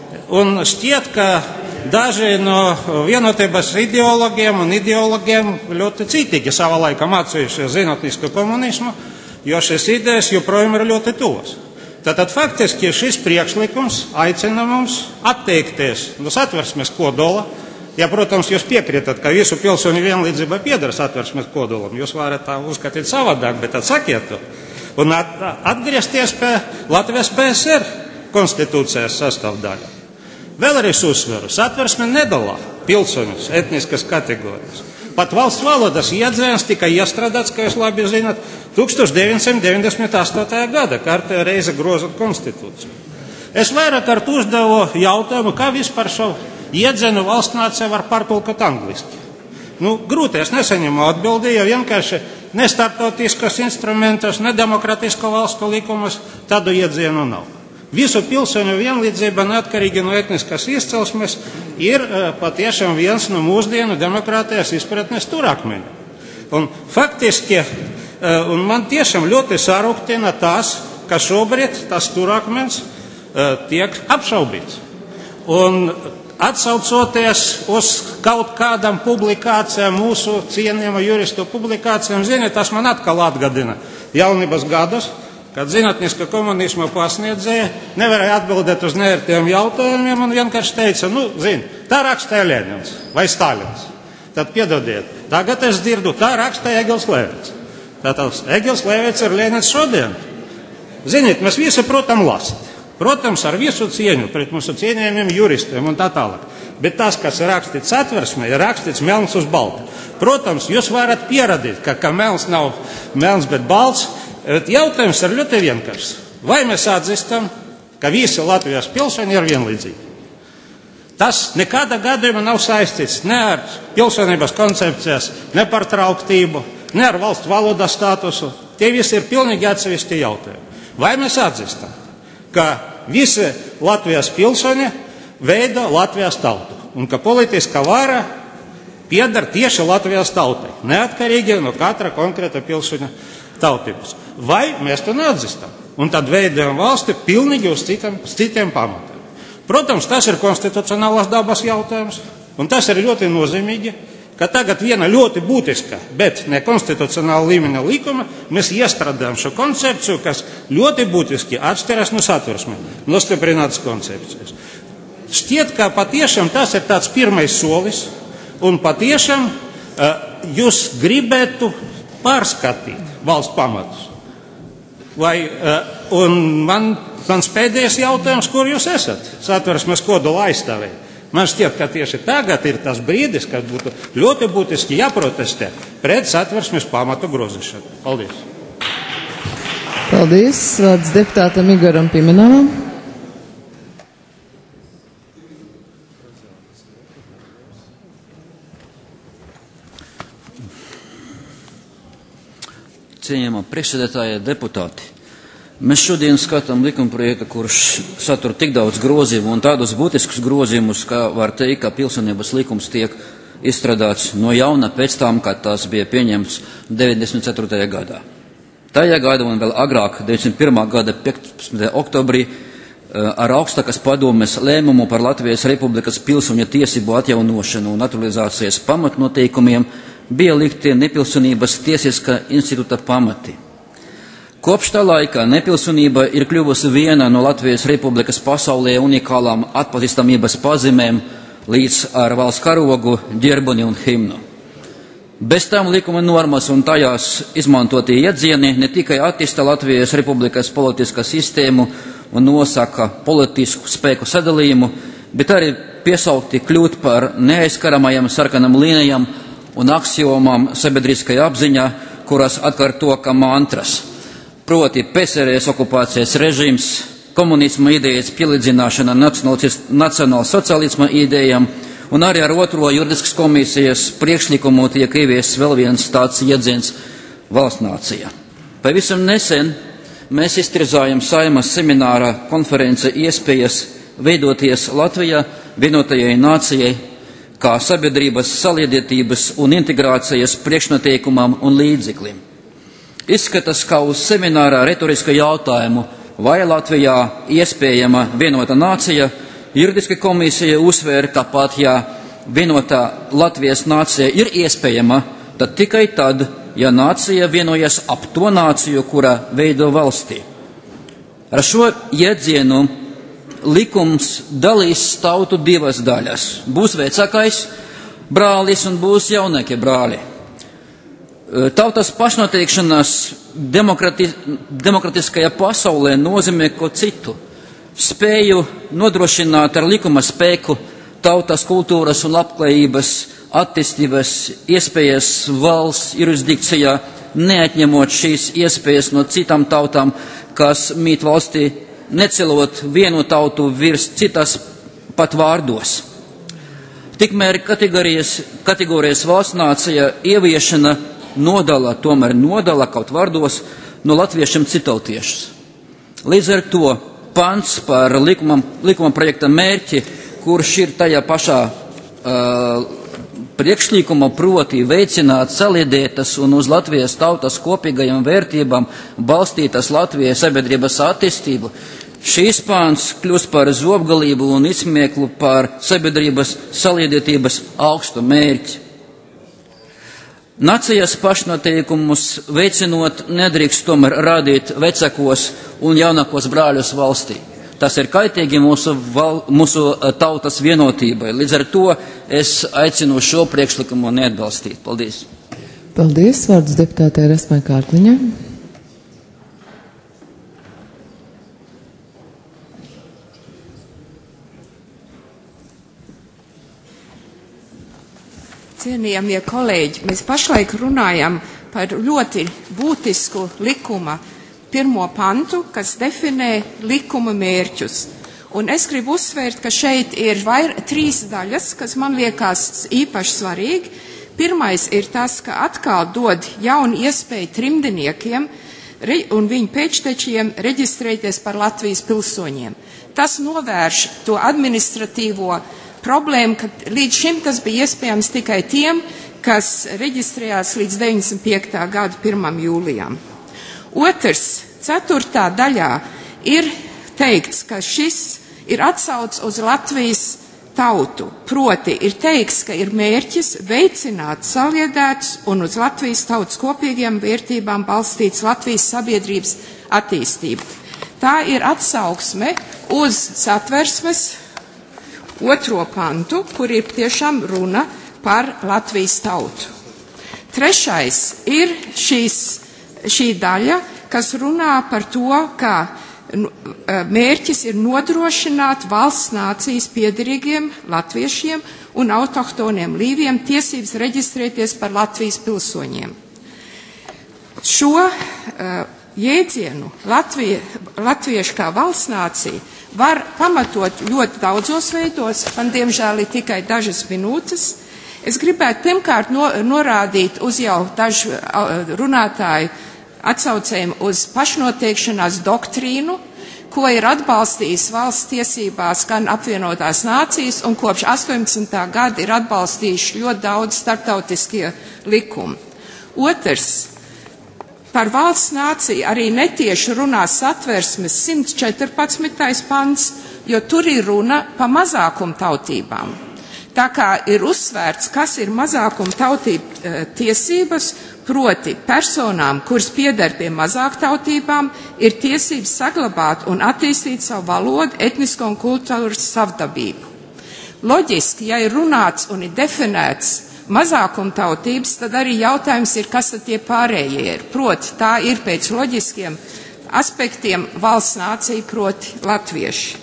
Speaker 5: Un šķiet, ka daži no vienotības ideologiem un ideologiem ļoti citīgi savā laikā mācījušies zinātnisku komunismu, jo šīs idejas joprojām ir ļoti tuvas. Tātad faktiski šis priekšlikums aicina mums atteikties no satversmes kodola. Ja, protams, jūs piekrītat, ka visu pilsoņu vienlīdzība pieder satversmes kodolam, jūs varat tā uzskatīt savādāk, bet atsakiet to. Un at, atgriezties pie Latvijas P S R konstitūcijas sastāvdaļa. Vēl arī uzsveru, satversme nedalā pilsoņus etniskas kategorijas. Pat valsts valodas iedzēns tika iestrādāts, kā jūs labi zināt, tūkstoš deviņsimt deviņdesmit astotajā gada, kārtējā reize grozot konstitūciju. Es vairāk kārt uzdevu jautājumu, kā vispār šo iedzenu valsts nācija var pārtulkot angliski. Nu, grūti, es nesaņemu atbildi, jo vienkārši ne starptautiskos instrumentos, ne demokratisko valstu likumus tādu iedzienu nav. Visu pilsoņu vienlīdzība neatkarīgi no etniskas izcelsmes ir uh, patiešām viens no mūsdienu demokrātijas izpratnes stūrakmeņa. Un faktiski, uh, un man tiešām ļoti sarūktina tas, ka šobrīd tas stūrakmeņs uh, tiek apšaubīts. Un atsaucoties uz kaut kādām publikācijām, mūsu cienījama juristu publikācijām, ziniet, tas man atkal atgadina jaunības gadus, kad zinātniska komunisma pasniedzēja nevarēja atbildēt uz neērtiem jautājumiem un vienkārši teica, nu, zini, tā rakstīja Ļeņins vai Stalins. Tad piedodiet, tagad es dzirdu, tā rakstīja Egils Lēvits. Tātad Egils Lēvits ir Ļeņins šodien. Ziniet, mēs visi, protams, lasīt. Protams, ar visu cieņu pret mūsu cienījumiem juristiem un tā tālāk. bet tas, kas ir rakstīts Satversmē, ir rakstīts melns uz balta. Protams, jūs varat pierādīt, ka, ka melns nav melns, bet balts. Jautājums ir ļoti vienkāršs. Vai mēs atzīstam, ka visi Latvijas pilsoņi ir vienlīdzīgi? Tas nekādā gadījumā nav saistīts ne ar pilsonības koncepcijas, ne par trauktību, ne ar valsts valodas statusu. Tie visi ir pilnīgi atsevišķi jautājumi. Vai mēs atzīstam, ka visi Latvijas pilsoņi veido Latvijas tautu un ka politiskā vara pieder tieši Latvijas tautai, neatkarīgi no katra konkrēta pilsoņa tautības? Vai mēs to neatzīstam? Un tad veidojam valsti pilnīgi uz citiem, citiem pamatiem. Protams, tas ir konstitucionālās dabas jautājums, un tas ir ļoti nozīmīgi, ka tagad viena ļoti būtiska, bet ne konstitucionāla līmeņa likuma mēs iestrādājam šo koncepciju, kas ļoti būtiski atšķiras no Satversmē, nostiprinātas koncepcijas. Šķiet, ka patiešām tas ir tāds pirmais solis, un patiešām uh, jūs gribētu pārskatīt valsts pamatus. Vai, uh, un man, mans pēdējais jautājums, kur jūs esat? Satversmes kodola aizstāvēji. Man šķiet, ka tieši tagad ir tas brīdis, kad būtu ļoti būtiski jāprotestē pret Satversmes pamatu grozīšanu. Paldies.
Speaker 1: Paldies. Vārds deputātam Igoram Pimenavam.
Speaker 14: Cienījamā priekšsēdētāja, deputāti. Mēs šodien skatām likumprojektu, kurš satur tik daudz grozījumu un tādus būtiskus grozījumus, kā var teikt, ka pilsonības likums tiek izstrādāts no jauna pēc tam, kad tas bija pieņemts deviņdesmit ceturtajā gadā. Tajā gada un vēl agrāk, deviņdesmit pirmā gada piekpadsmitajā oktobrī, ar augstākas padomes lēmumu par Latvijas Republikas pilsoņu tiesību atjaunošanu un naturalizācijas pamatnoteikumiem bija likti nepilsonības tiesiskā institūta pamati. Kopš tā laika nepilsonība ir kļuvusi viena no Latvijas Republikas pasaulē unikālām atpazīstamības pazīmēm līdz ar valsts karogu, ģerboni un himnu. Bez tam likuma normas un tajās izmantotie iedzieni ne tikai attīsta Latvijas Republikas politiskā sistēmu un nosaka politisku spēku sadalījumu, bet arī piesaukti kļūt par neaizskaramajām sarkanām līnijām un aksiomām sabiedriskajā apziņā, kuras atkārto kā mantras. Proti P S R S okupācijas režīms, komunisma idejas pielīdzināšana nacionālsociālisma idejām, un arī ar otro juridiskas komisijas priekšlikumu tiek ieviests vēl viens tāds iedziens valsts nācija. Pavisam nesen mēs iztirzājam Saimas semināra konference iespējas veidoties Latvijā vienotajai nācijai, kā sabiedrības saliedētības un integrācijas priekšnoteikumam un līdzeklim. Izskatās, ka uz seminārā retoriska jautājumu, vai Latvijā iespējama vienota nācija, juridiska komisija uzsvēra, ka pat ja vienotā Latvijas nācija ir iespējama, tad tikai tad, ja nācija vienojas ap to nāciju, kura veido valstī. Ar šo iedzienu likums dalīs tautu divas daļas. Būs vecākais brālis un būs jaunākie brāļi. Tautas pašnoteikšanās demokrati, demokratiskajā pasaulē nozīmē ko citu. Spēju nodrošināt ar likuma spēku tautas kultūras un labklājības attīstības iespējas valsts jurisdikcijā, neatņemot šīs iespējas no citām tautām, kas mīt valstī, necelot vienu tautu virs citas pat vārdos. Tikmēr kategorijas, kategorijas valsts nācija ieviešana nodala, tomēr nodala kaut vārdos no latviešiem citautiešus. Līdz ar to pants par likuma, likuma projekta mērķi, kurš ir tajā pašā uh, priekšlikuma, proti veicināt saliedētas un uz Latvijas tautas kopīgajām vērtībām balstītas Latvijas sabiedrības attīstību, šīs pants kļūst par zobgalību un izsmieklu par sabiedrības saliedētības augstu mērķi. Nācijas pašnoteikumus veicinot nedrīkst tomēr rādīt vecākos un jaunākos brāļus valstī. Tas ir kaitīgi mūsu, val, mūsu tautas vienotībai. Līdz ar to es aicinu šo priekšlikumu neatbalstīt. Paldies.
Speaker 1: Paldies. Vārds deputātei Rasmai Kārkliņai.
Speaker 15: Cienījamie kolēģi, mēs pašlaik runājam par ļoti būtisku likuma pirmo pantu, kas definē likuma mērķus. Un es gribu uzsvērt, ka šeit ir vair, trīs daļas, kas man liekas īpaši svarīgi. Pirmais ir tas, ka atkal dod jaunu iespēju trimdiniekiem un viņu pēctečiem reģistrēties par Latvijas pilsoņiem. Tas novērš to administratīvo problēmu, ka līdz šim tas bija iespējams tikai tiem, kas reģistrējās līdz deviņdesmit piektā gada pirmajam jūlijam. Otrs, ceturtā daļā ir teikts, ka šis ir atsauc uz Latvijas tautu. Proti ir teikts, ka ir mērķis veicināt saliedētus un uz Latvijas tautas kopīgiem vērtībām balstīts Latvijas sabiedrības attīstību. Tā ir atsauksme uz satversmes otro pantu, kur ir tiešām runa par Latvijas tautu. Trešais ir šīs, šī daļa, kas runā par to, ka mērķis ir nodrošināt valsts nācijas piederīgiem latviešiem un autohtoniem līviem tiesības reģistrēties par Latvijas pilsoņiem. Šo uh, jēdzienu Latvija, latviešu kā valsts nācija var pamatot ļoti daudzos veidos, man diemžēl ir tikai dažas minūtes. Es gribētu pirmkārt no, norādīt uz jau dažu runātāju atsaucējumu uz pašnoteikšanās doktrīnu, ko ir atbalstījis valsts tiesībās gan apvienotās nācijas un kopš astoņdesmitā gada ir atbalstījuši ļoti daudz starptautiskie likumi. Otrs, par valsts nāciju arī netieši runā satversmes simt četrpadsmitais pants, jo tur ir runa pa mazākumtautībām. Tā kā ir uzsvērts, kas ir mazākumtautību tiesības, proti personām, kuras pieder pie mazāktautībām, ir tiesības saglabāt un attīstīt savu valodu, etnisko un kultūras savdabību. Loģiski, ja ir runāts un ir definēts mazākumtautības, tad arī jautājums ir, kas tad tie pārējie ir. Proti, tā ir pēc loģiskiem aspektiem valsts nācija, proti latvieši.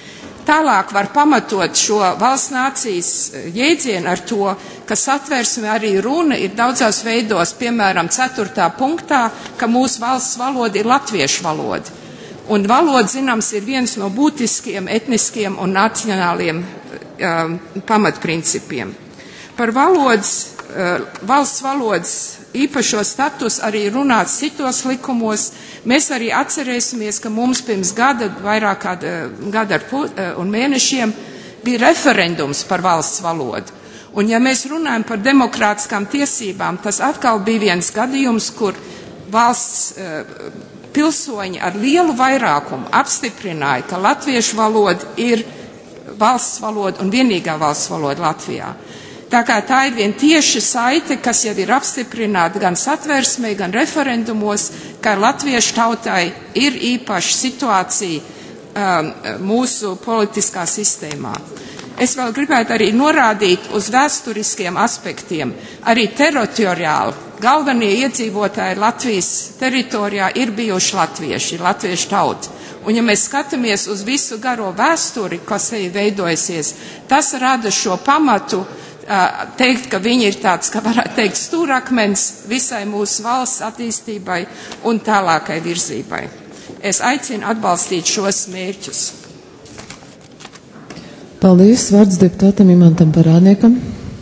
Speaker 15: Tālāk var pamatot šo valsts nācijas jēdzienu ar to, ka satversme arī runa ir daudzās veidos, piemēram, ceturtā punktā, ka mūsu valsts valoda ir latviešu valoda. Un valoda, zināms, ir viens no būtiskiem etniskiem un nacionāliem um, pamatprincipiem. Par valodas, uh, valsts valodas īpašo status arī runāts citos likumos. Mēs arī atcerēsimies, ka mums pirms gada, vairāk kā gada un mēnešiem, bija referendums par valsts valodu. Un ja mēs runājam par demokrātiskām tiesībām, tas atkal bija viens gadījums, kur valsts uh, pilsoņi ar lielu vairākumu apstiprināja, ka latviešu valoda ir valsts valoda un vienīgā valsts valoda Latvijā. Tā kā tā ir viena tieši saite, kas jau ir apstiprināta gan satversmē, gan referendumos, ka latviešu tautai ir īpaša situācija um, mūsu politiskā sistēmā. Es vēl gribētu arī norādīt uz vēsturiskiem aspektiem. Arī teritoriāli galvenie iedzīvotāji Latvijas teritorijā ir bijuši latvieši, latviešu tauta. Un ja mēs skatāmies uz visu garo vēsturi, kas ir veidojusies, tas rada šo pamatu teikt, ka viņi ir tāds, ka varētu teikt, stūrakmens visai mūsu valsts attīstībai un tālākai virzībai. Es aicinu atbalstīt šos mērķus.
Speaker 1: Paldies. Vārds deputātam Imantam Parādniekam.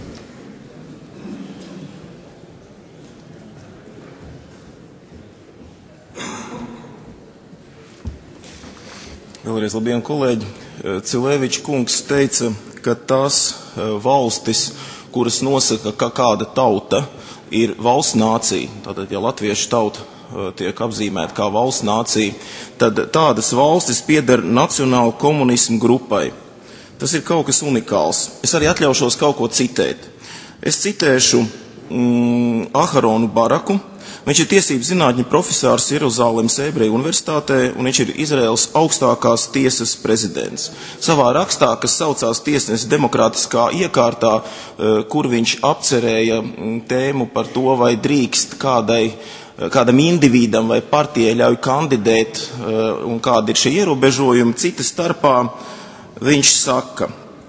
Speaker 16: Vēlreiz labdien, kolēģi. Cilēvičs kungs teica, ka tās valstis, kuras nosaka, ka kāda tauta ir valsts nācija, tātad, ja latviešu tauta tiek apzīmēta kā valsts nācija, tad tādas valstis pieder nacionālu komunismu grupai. Tas ir kaut kas unikāls. Es arī atļaušos kaut ko citēt. Es citēšu mm, Aharonu Baraku. Viņš ir tiesību zinātņu profesors Jeruzālemes Ebreju universitātē, un viņš ir Izraēlas augstākās tiesas prezidents. Savā rakstā, kas saucās Tiesneses demokrātiskā iekārtā, kur viņš apcerēja tēmu par to, vai drīkst kādai, kādam individam vai partijai ļauj kandidēt, un kādi ir šie ierobežojumi, cita starpā viņš saka,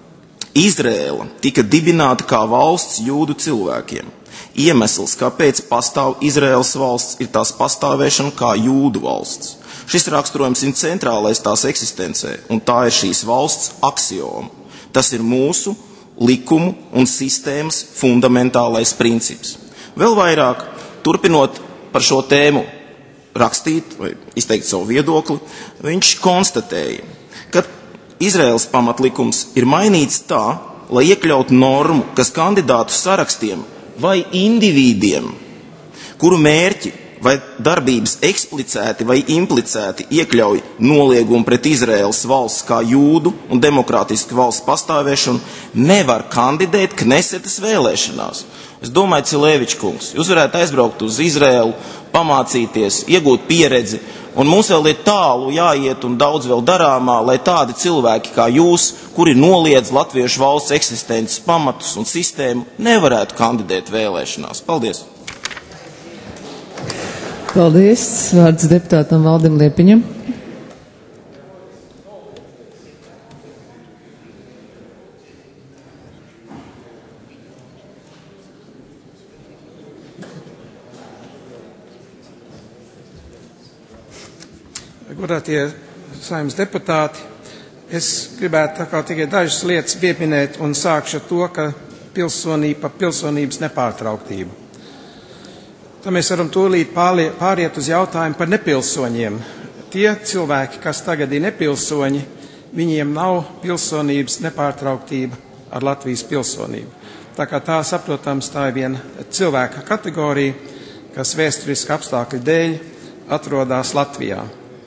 Speaker 16: Izrēla tika dibināta kā valsts jūdu cilvēkiem. Iemesls, kāpēc pastāv Izraēlas valsts, ir tās pastāvēšana kā jūdu valsts. Šis raksturojums ir centrālais tās eksistencē, un tā ir šīs valsts aksioma. Tas ir mūsu likumu un sistēmas fundamentālais princips. Vēl vairāk, turpinot par šo tēmu rakstīt vai izteikt savu viedokli, viņš konstatēja, ka Izraēlas pamatlikums ir mainīts tā, lai iekļautu normu, kas kandidātu sarakstiem vai indivīdiem, kuru mērķi vai darbības eksplicēti vai implicēti iekļauj noliegumu pret Izraēlas valsts kā jūdu un demokrātisku valsts pastāvēšanu, nevar kandidēt Knesetas vēlēšanās. Es domāju, Cilēvičs kungs, jūs varētu aizbraukt uz Izraēlu, pamācīties, iegūt pieredzi, un mums vēl ir tālu jāiet un daudz vēl darāmā, lai tādi cilvēki kā jūs, kuri noliedz latviešu valsts eksistences pamatus un sistēmu, nevarētu kandidēt vēlēšanās. Paldies!
Speaker 1: Paldies! Vārds deputātam Valdim Liepiņam.
Speaker 17: Godātie Saeimas deputāti, es gribētu tā kā tikai dažas lietas pieminēt un sākšu ar to, ka pilsonība, pilsonības nepārtrauktība. Tā mēs varam tūlīt pāriet uz jautājumu par nepilsoņiem. Tie cilvēki, kas tagad ir nepilsoņi, viņiem nav pilsonības nepārtrauktība ar Latvijas pilsonību. Tā kā tā saprotams, tā ir viena cilvēka kategorija, kas vēsturiski apstākļu dēļ atrodas Latvijā.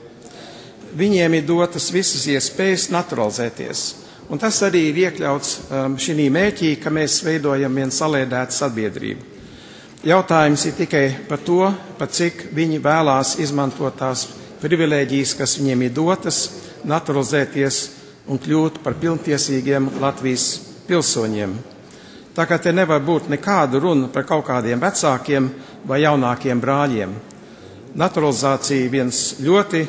Speaker 17: Viņiem ir dotas visas iespējas naturalizēties. Un tas arī ir iekļauts um, šī mērķī, ka mēs veidojam vienu saliedētu sabiedrību. Jautājums ir tikai par to, par cik viņi vēlās izmantot tās privilēģijas, kas viņiem ir dotas, naturalizēties un kļūt par pilntiesīgiem Latvijas pilsoņiem. Tā kā te nevar būt nekādu runu par kaut kādiem vecākiem vai jaunākiem brāļiem. Naturalizācija viens ļoti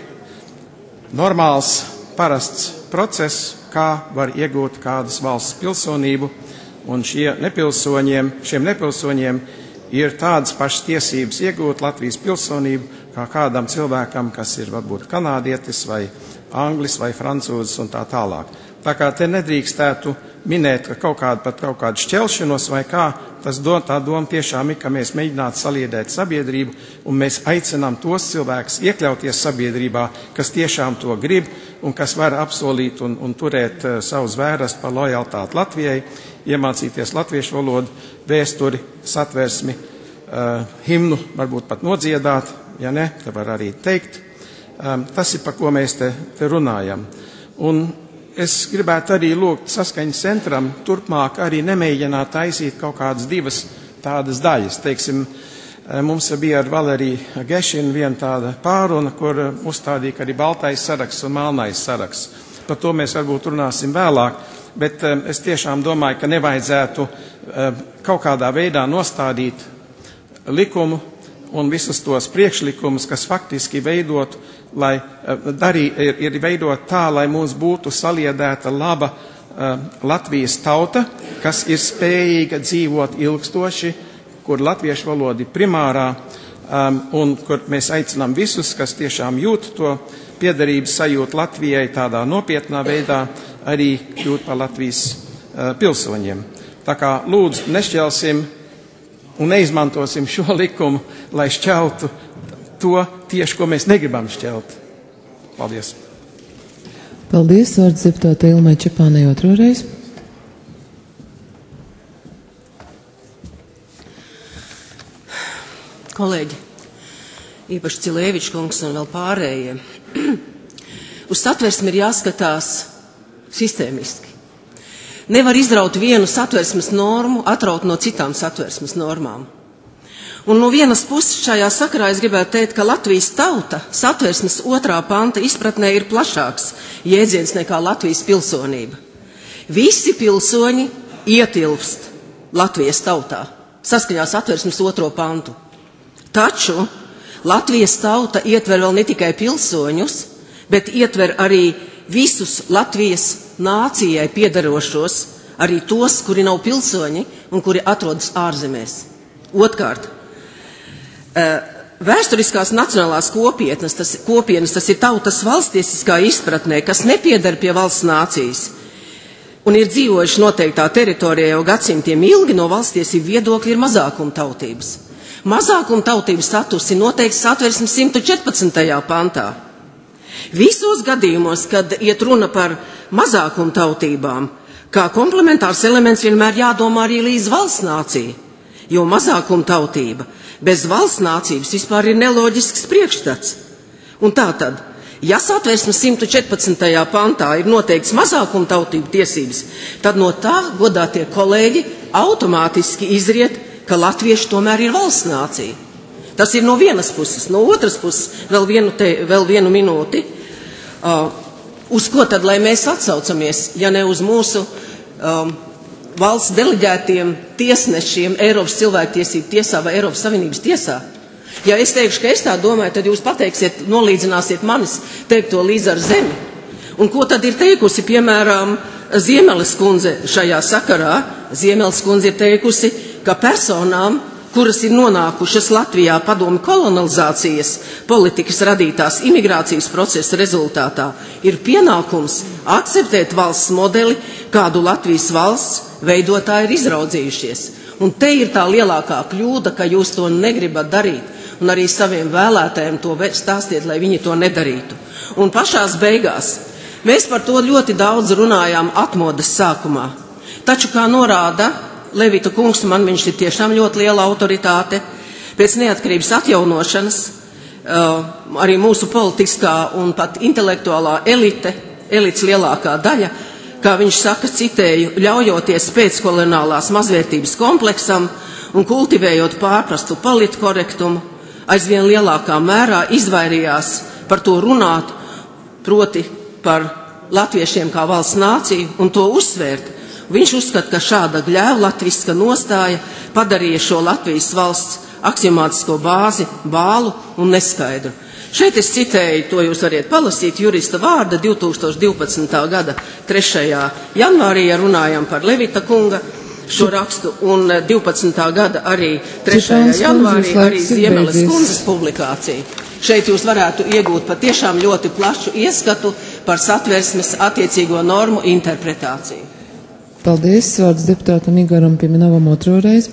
Speaker 17: normāls, parasts process, kā var iegūt kādas valsts pilsonību, un šie nepilsoņiem, šiem nepilsoņiem ir tādas pašas tiesības iegūt Latvijas pilsonību, kā kādam cilvēkam, kas ir varbūt kanādietis vai anglis vai francūzis un tā tālāk. Tā kā te nedrīkstētu minēt, ka kaut kādu, pat kaut kādu šķelšanos vai kā, tas do, tā doma tiešām ir, ka mēs mēģinātu saliedēt sabiedrību un mēs aicinām tos cilvēkus iekļauties sabiedrībā, kas tiešām to grib un kas var apsolīt un, un turēt uh, savus vēras par lojalitāti Latvijai, iemācīties latviešu valodu, vēsturi, satversmi, uh, himnu, varbūt pat nodziedāt, ja ne, te var arī teikt. Um, tas ir, par ko mēs te, te runājam. Un es gribētu arī lūgt saskaņas centram turpmāk arī nemēģināt taisīt kaut kādas divas tādas daļas. Teiksim, mums bija ar Valeriju Gešinu viena tāda pāruna, kur uzstādīja, ka arī baltais saraksts un melnais saraksts. Par to mēs varbūt runāsim vēlāk, bet es tiešām domāju, ka nevajadzētu kaut kādā veidā nostādīt likumu un visus tos priekšlikumus, kas faktiski veidot, lai darī, ir, ir veidot tā, lai mums būtu saliedēta laba uh, Latvijas tauta, kas ir spējīga dzīvot ilgstoši, kur latviešu valoda ir primārā, um, un kur mēs aicinām visus, kas tiešām jūt to piederības sajūtu Latvijai tādā nopietnā veidā, arī kļūt par Latvijas uh, pilsoņiem. Tā kā lūdzu nešķelsim un neizmantosim šo likumu, lai šķeltu to tieši, ko mēs negribam šķelt. Paldies.
Speaker 1: Paldies, vārds deputāte Ilmai Čepānai otro reizi.
Speaker 13: Kolēģi, īpaši Cilēvičs kungs un vēl pārējie, uz satversmi ir jāskatās sistēmiski. Nevar izraut vienu satversmes normu, atraut no citām satversmes normām. Un no vienas puses šajā sakarā es gribētu teikt, ka Latvijas tauta satversmes otrā panta izpratnē ir plašāks jēdziens nekā Latvijas pilsonība. Visi pilsoņi ietilpst Latvijas tautā, saskaņā satversmes otro pantu. Taču Latvijas tauta ietver vēl ne tikai pilsoņus, bet ietver arī visus Latvijas nācijai piedarošos arī tos, kuri nav pilsoņi un kuri atrodas ārzemēs. Otkārt, vēsturiskās nacionālās kopietnes, tas, kopienas, tas ir tautas valstiesiskā izpratnē, kas nepiedar pie valsts nācijas un ir dzīvojuši noteiktā teritorijā jau gadsimtiem ilgi, no valstiesību viedokļa ir mazākumtautības. Mazākumtautības status ir noteikts Satversmes simt četrpadsmitajā pantā. Visos gadījumos, kad iet runa par mazākumtautībām, kā komplementārs elements vienmēr jādomā arī līdz valsts nācija, jo mazākumtautība bez valsts nācības vispār ir neloģisks priekšstats. Un tātad, ja Satversmes simt četrpadsmitajā pantā ir noteikts mazākumtautību tiesības, tad no tā, godātie kolēģi, automātiski izriet, ka latvieši tomēr ir valsts nācija. Tas ir no vienas puses. No otras puses, vēl vienu, te, vēl vienu minūti, uh, uz ko tad, lai mēs atsaucamies, ja ne uz mūsu um, valsts deleģētiem tiesnešiem Eiropas cilvēktiesību tiesā vai Eiropas Savienības tiesā? Ja es teikšu, ka es tā domāju, tad jūs pateiksiet, nolīdzināsiet manis teikto līdz ar zemi. Un ko tad ir teikusi, piemēram, Ziemeles kundze šajā sakarā? Ziemeles kundze ir teikusi, ka personām, kuras ir nonākušas Latvijā padomi kolonizācijas politikas radītās imigrācijas procesa rezultātā, ir pienākums akceptēt valsts modeli, kādu Latvijas valsts veidotāji ir izraudzījušies. Un te ir tā lielākā kļūda, ka jūs to negribat darīt, un arī saviem vēlētājiem to stāstiet, lai viņi to nedarītu. Un pašās beigās mēs par to ļoti daudz runājām atmodas sākumā. Taču, kā norāda Levita kungs, man viņš ir tiešām ļoti liela autoritāte, pēc neatkarības atjaunošanas uh, arī mūsu politiskā un pat intelektuālā elite, elites lielākā daļa, kā viņš saka, citēju, ļaujoties pēckoloniālās mazvērtības kompleksam un kultivējot pārprastu politkorektumu, aizvien lielākā mērā izvairījās par to runāt, proti par latviešiem kā valsts nāciju un to uzsvērt. Viņš uzskata, ka šāda gļēvlatviska nostāja padarīja šo Latvijas valsts aksiomātisko bāzi bālu un neskaidru. Šeit es citēju, to jūs variet palasīt, jurista vārda divi tūkstoši divpadsmitā gada trešajā janvārī, ja runājam par Levita kunga šo rakstu, un divpadsmitā gada arī trešajā janvārī arī Ziemeles kundzes publikācija. Šeit jūs varētu iegūt patiešām ļoti plašu ieskatu par Satversmes attiecīgo normu interpretāciju.
Speaker 1: Paldies. Vārds deputātam Igoram Pimenovam otro reizi.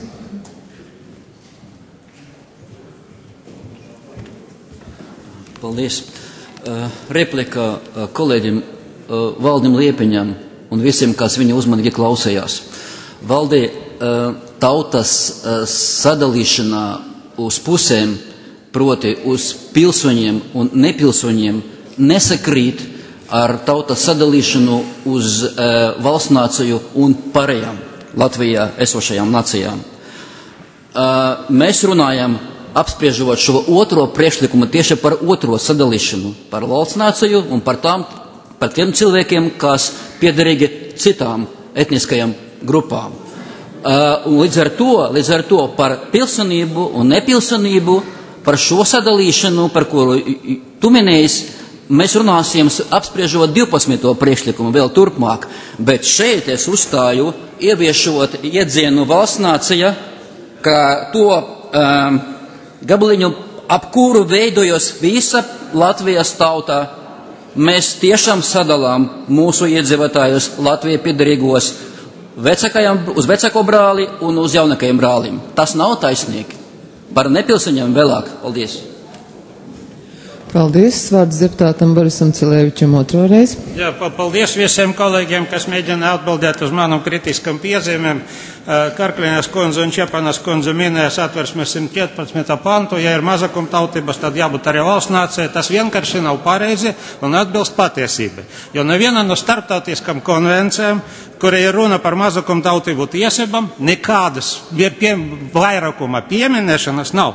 Speaker 14: Paldies. Uh, replika uh, kolēģim uh, Valdim Liepiņam un visiem, kas viņa uzmanīgi klausējās. Valdi, uh, tautas uh, sadalīšanā uz pusēm, proti uz pilsoņiem un nepilsoņiem, nesakrīt ar tautas sadalīšanu uz uh, valsts nāciju un pārējām Latvijā esošajām nācijām. Uh, mēs runājam, apspriežot šo otro priekšlikumu tieši par otro sadalīšanu, par valsts nāciju un par, tām, par tiem cilvēkiem, kas piederīgi citām etniskajām grupām. Uh, un līdz ar to, līdz ar to par pilsonību un nepilsonību, par šo sadalīšanu, par kuru tu minējis, mēs runāsim, apspriežot divpadsmito priekšlikumu vēl turpmāk, bet šeit es uzstāju, ieviešot iedzienu valsts nācija, ka to um, gabaliņu, ap kuru veidojas visa Latvijas tautā, mēs tiešām sadalām mūsu iedzīvotājus Latvijai piederīgos vecākajam, uz vecāko brāli un uz jaunākajiem brālim. Tas nav taisnīgi. Par nepilsoņiem vēlāk. Paldies.
Speaker 1: Paldies. Vārds deputātam Borisam Cilēvičam otro reizi.
Speaker 5: Jā, paldies visiem kolēģiem, kas mēģina atbildēt uz manam kritiskam piezīmēm. Karklienes kundze un Čepanas kundze minēja Satversmes simt četrpadsmito pantu. Ja ir mazakumtautības, tad jābūt arī valsts nācijai. Tas vienkārši nav pareizi un atbilst patiesībai. Jo neviena no starptautiskām konvencijām, kura ir runa par mazakumtautību tiesībām, nekādas pie, vairākuma pieminēšanas nav.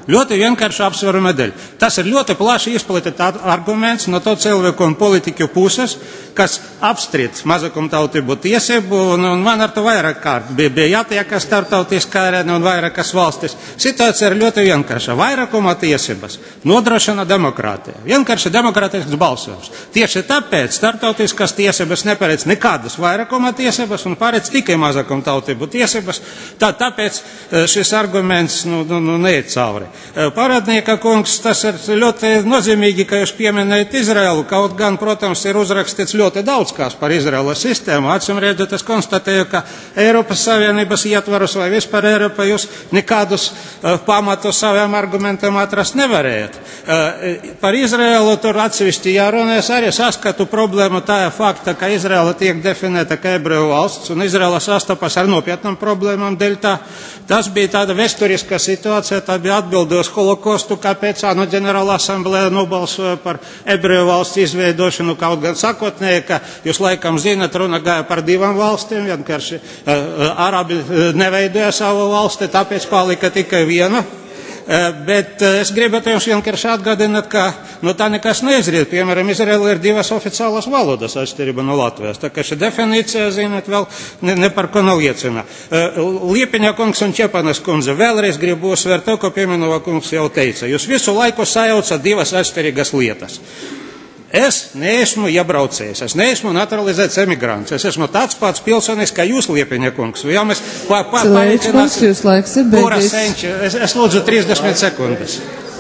Speaker 5: Ļoti vienkārši apsvēruma dēļ. Tas ir ļoti plaši izplatīts arguments no to cilvēku un politiķu puses, kas apstrīd mazākumtautību tiesību, un, un man ar to vairāk kārt bija, bija jātiekas starptautiskā arēna un vairākas valstis. Situācija ir ļoti vienkārša. Vairākuma tiesības nodrošina demokrātija. Vienkārši demokrātisks balsojums. Tieši tāpēc starptautiskās tiesības neparedz nekādas vairākuma tiesības un paredz tikai mazākumtautību tiesības. Tā, tāpēc šis arguments nu, nu, nu, neiet cauri. Parādnieka kungs, tas ir ļoti nozīmīgi, ka jūs pieminējat Izraelu, kaut gan, protams, ir uzrakstīts ļoti daudz kas par Izraēlas sistēmu. Acīm redzot, es konstatēju, ka Eiropas Savienības ietvarus vai vispār Eiropa jūs nekādus uh, pamatus saviem argumentiem atrast nevarējat. Uh, par Izraēlu tur atsevišķi jārunā, es arī saskatu problēmu tajā fakta, ka Izraela tiek definēta kā ebreju valsts, un Izraela sastopas ar nopietnām problēmām dēļ tā. Tas bija tāda vēsturiska situācija, tā bija atbildos holokostu, kāpēc ANO ģenerāla asamblēja nobalsoja par ebreju valsts izveidošanu, kaut gan sakotnēji, ka jūs laikam zinat, runa gāja par divām valstīm, vienkārši uh, arabi neveidoja savu valsti, tāpēc palika tikai viena. Bet es gribētu jums vienkārši atgādināt, ka no tā nekas neizriet. Piemēram, Izraēla ir divas oficiālas valodas atšķirība no Latvijas. Tā kā šī definīcija, zināt, vēl ne, ne par ko nav liecina. Liepiņa kungs un Čepanas kundze, vēlreiz gribu uzsvērt to, ko Pieminova kungs jau teica. Jūs visu laiku sajaucat divas atšķirīgas lietas. Es neesmu iebraucējis, es neesmu naturalizēts emigrants, es esmu tāds pats pilsonis, kā jūs, Liepiņa kungs. Ja mēs pa, pa,
Speaker 1: Cilēvičs kungs, jūs laiks ir beidzies.
Speaker 5: Senči, es, es lūdzu trīsdesmit sekundes.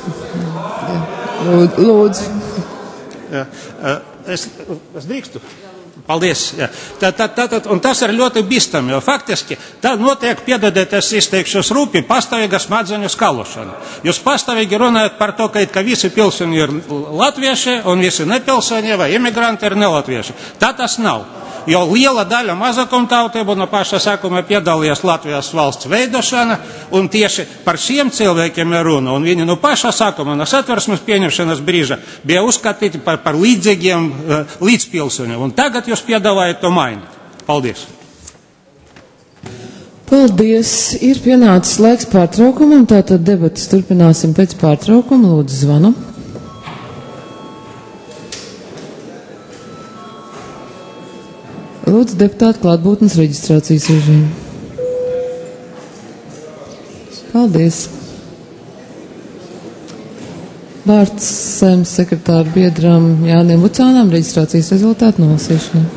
Speaker 1: Lūdzu.
Speaker 5: Ja, es, es drīkstu. Paldies. Jā. Tā, tā, tā, tā, un tas ir ļoti bīstami, jo faktiski tā notiek, piedodiet, es izteikšos rūpi, pastāvīga smadzeņu skalošana. Jūs pastāvīgi runājat par to, ka, ka visi pilsoņi ir latvieši un visi nepilsoņi vai imigranti ir nelatvieši. Tā tas nav. Jo liela daļa mazākumtautību no paša sākuma piedalījās Latvijas valsts veidošana, un tieši par šiem cilvēkiem ir runa. Un viņi no paša sākuma, no Satversmes pieņemšanas brīža, bija uzskatīti par, par līdzīgiem uh, līdzpilsoņiem. Un tagad jūs piedāvājat to mainīt. Paldies!
Speaker 1: Paldies! Ir pienācis laiks pārtraukumam, tātad debatas turpināsim pēc pārtraukuma. Lūdzu, zvanu. Lūdzu, deputāti, klātbūtnes reģistrācijas režīmu. Paldies. Vārds Saeimas sekretāra biedram Jānim Lucānam reģistrācijas rezultātu nolasīšanai.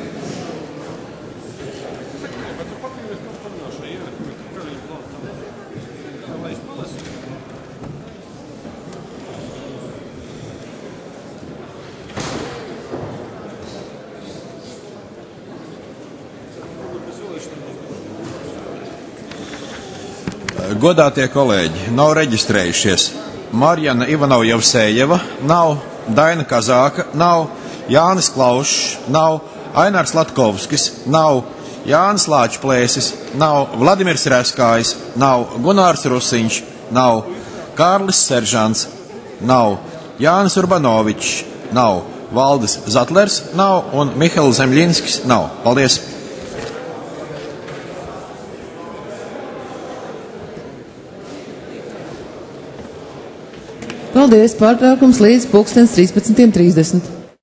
Speaker 18: Godātie kolēģi, nav reģistrējušies. Marjana Ivanova-Jevsejeva nav, Daina Kazāka nav, Jānis Klaušs nav, Ainārs Latkovskis nav, Jānis Lāčplēsis nav, Vladimirs Reskājs nav, Gunārs Rusiņš nav, Kārlis Seržants nav, Jānis Urbanovičs nav, Valdis Zatlers nav un Mihails Zemļinskis nav. Paldies!
Speaker 1: Paldies, pārtraukums līdz pulkstens trīspadsmitiem trīsdesmit.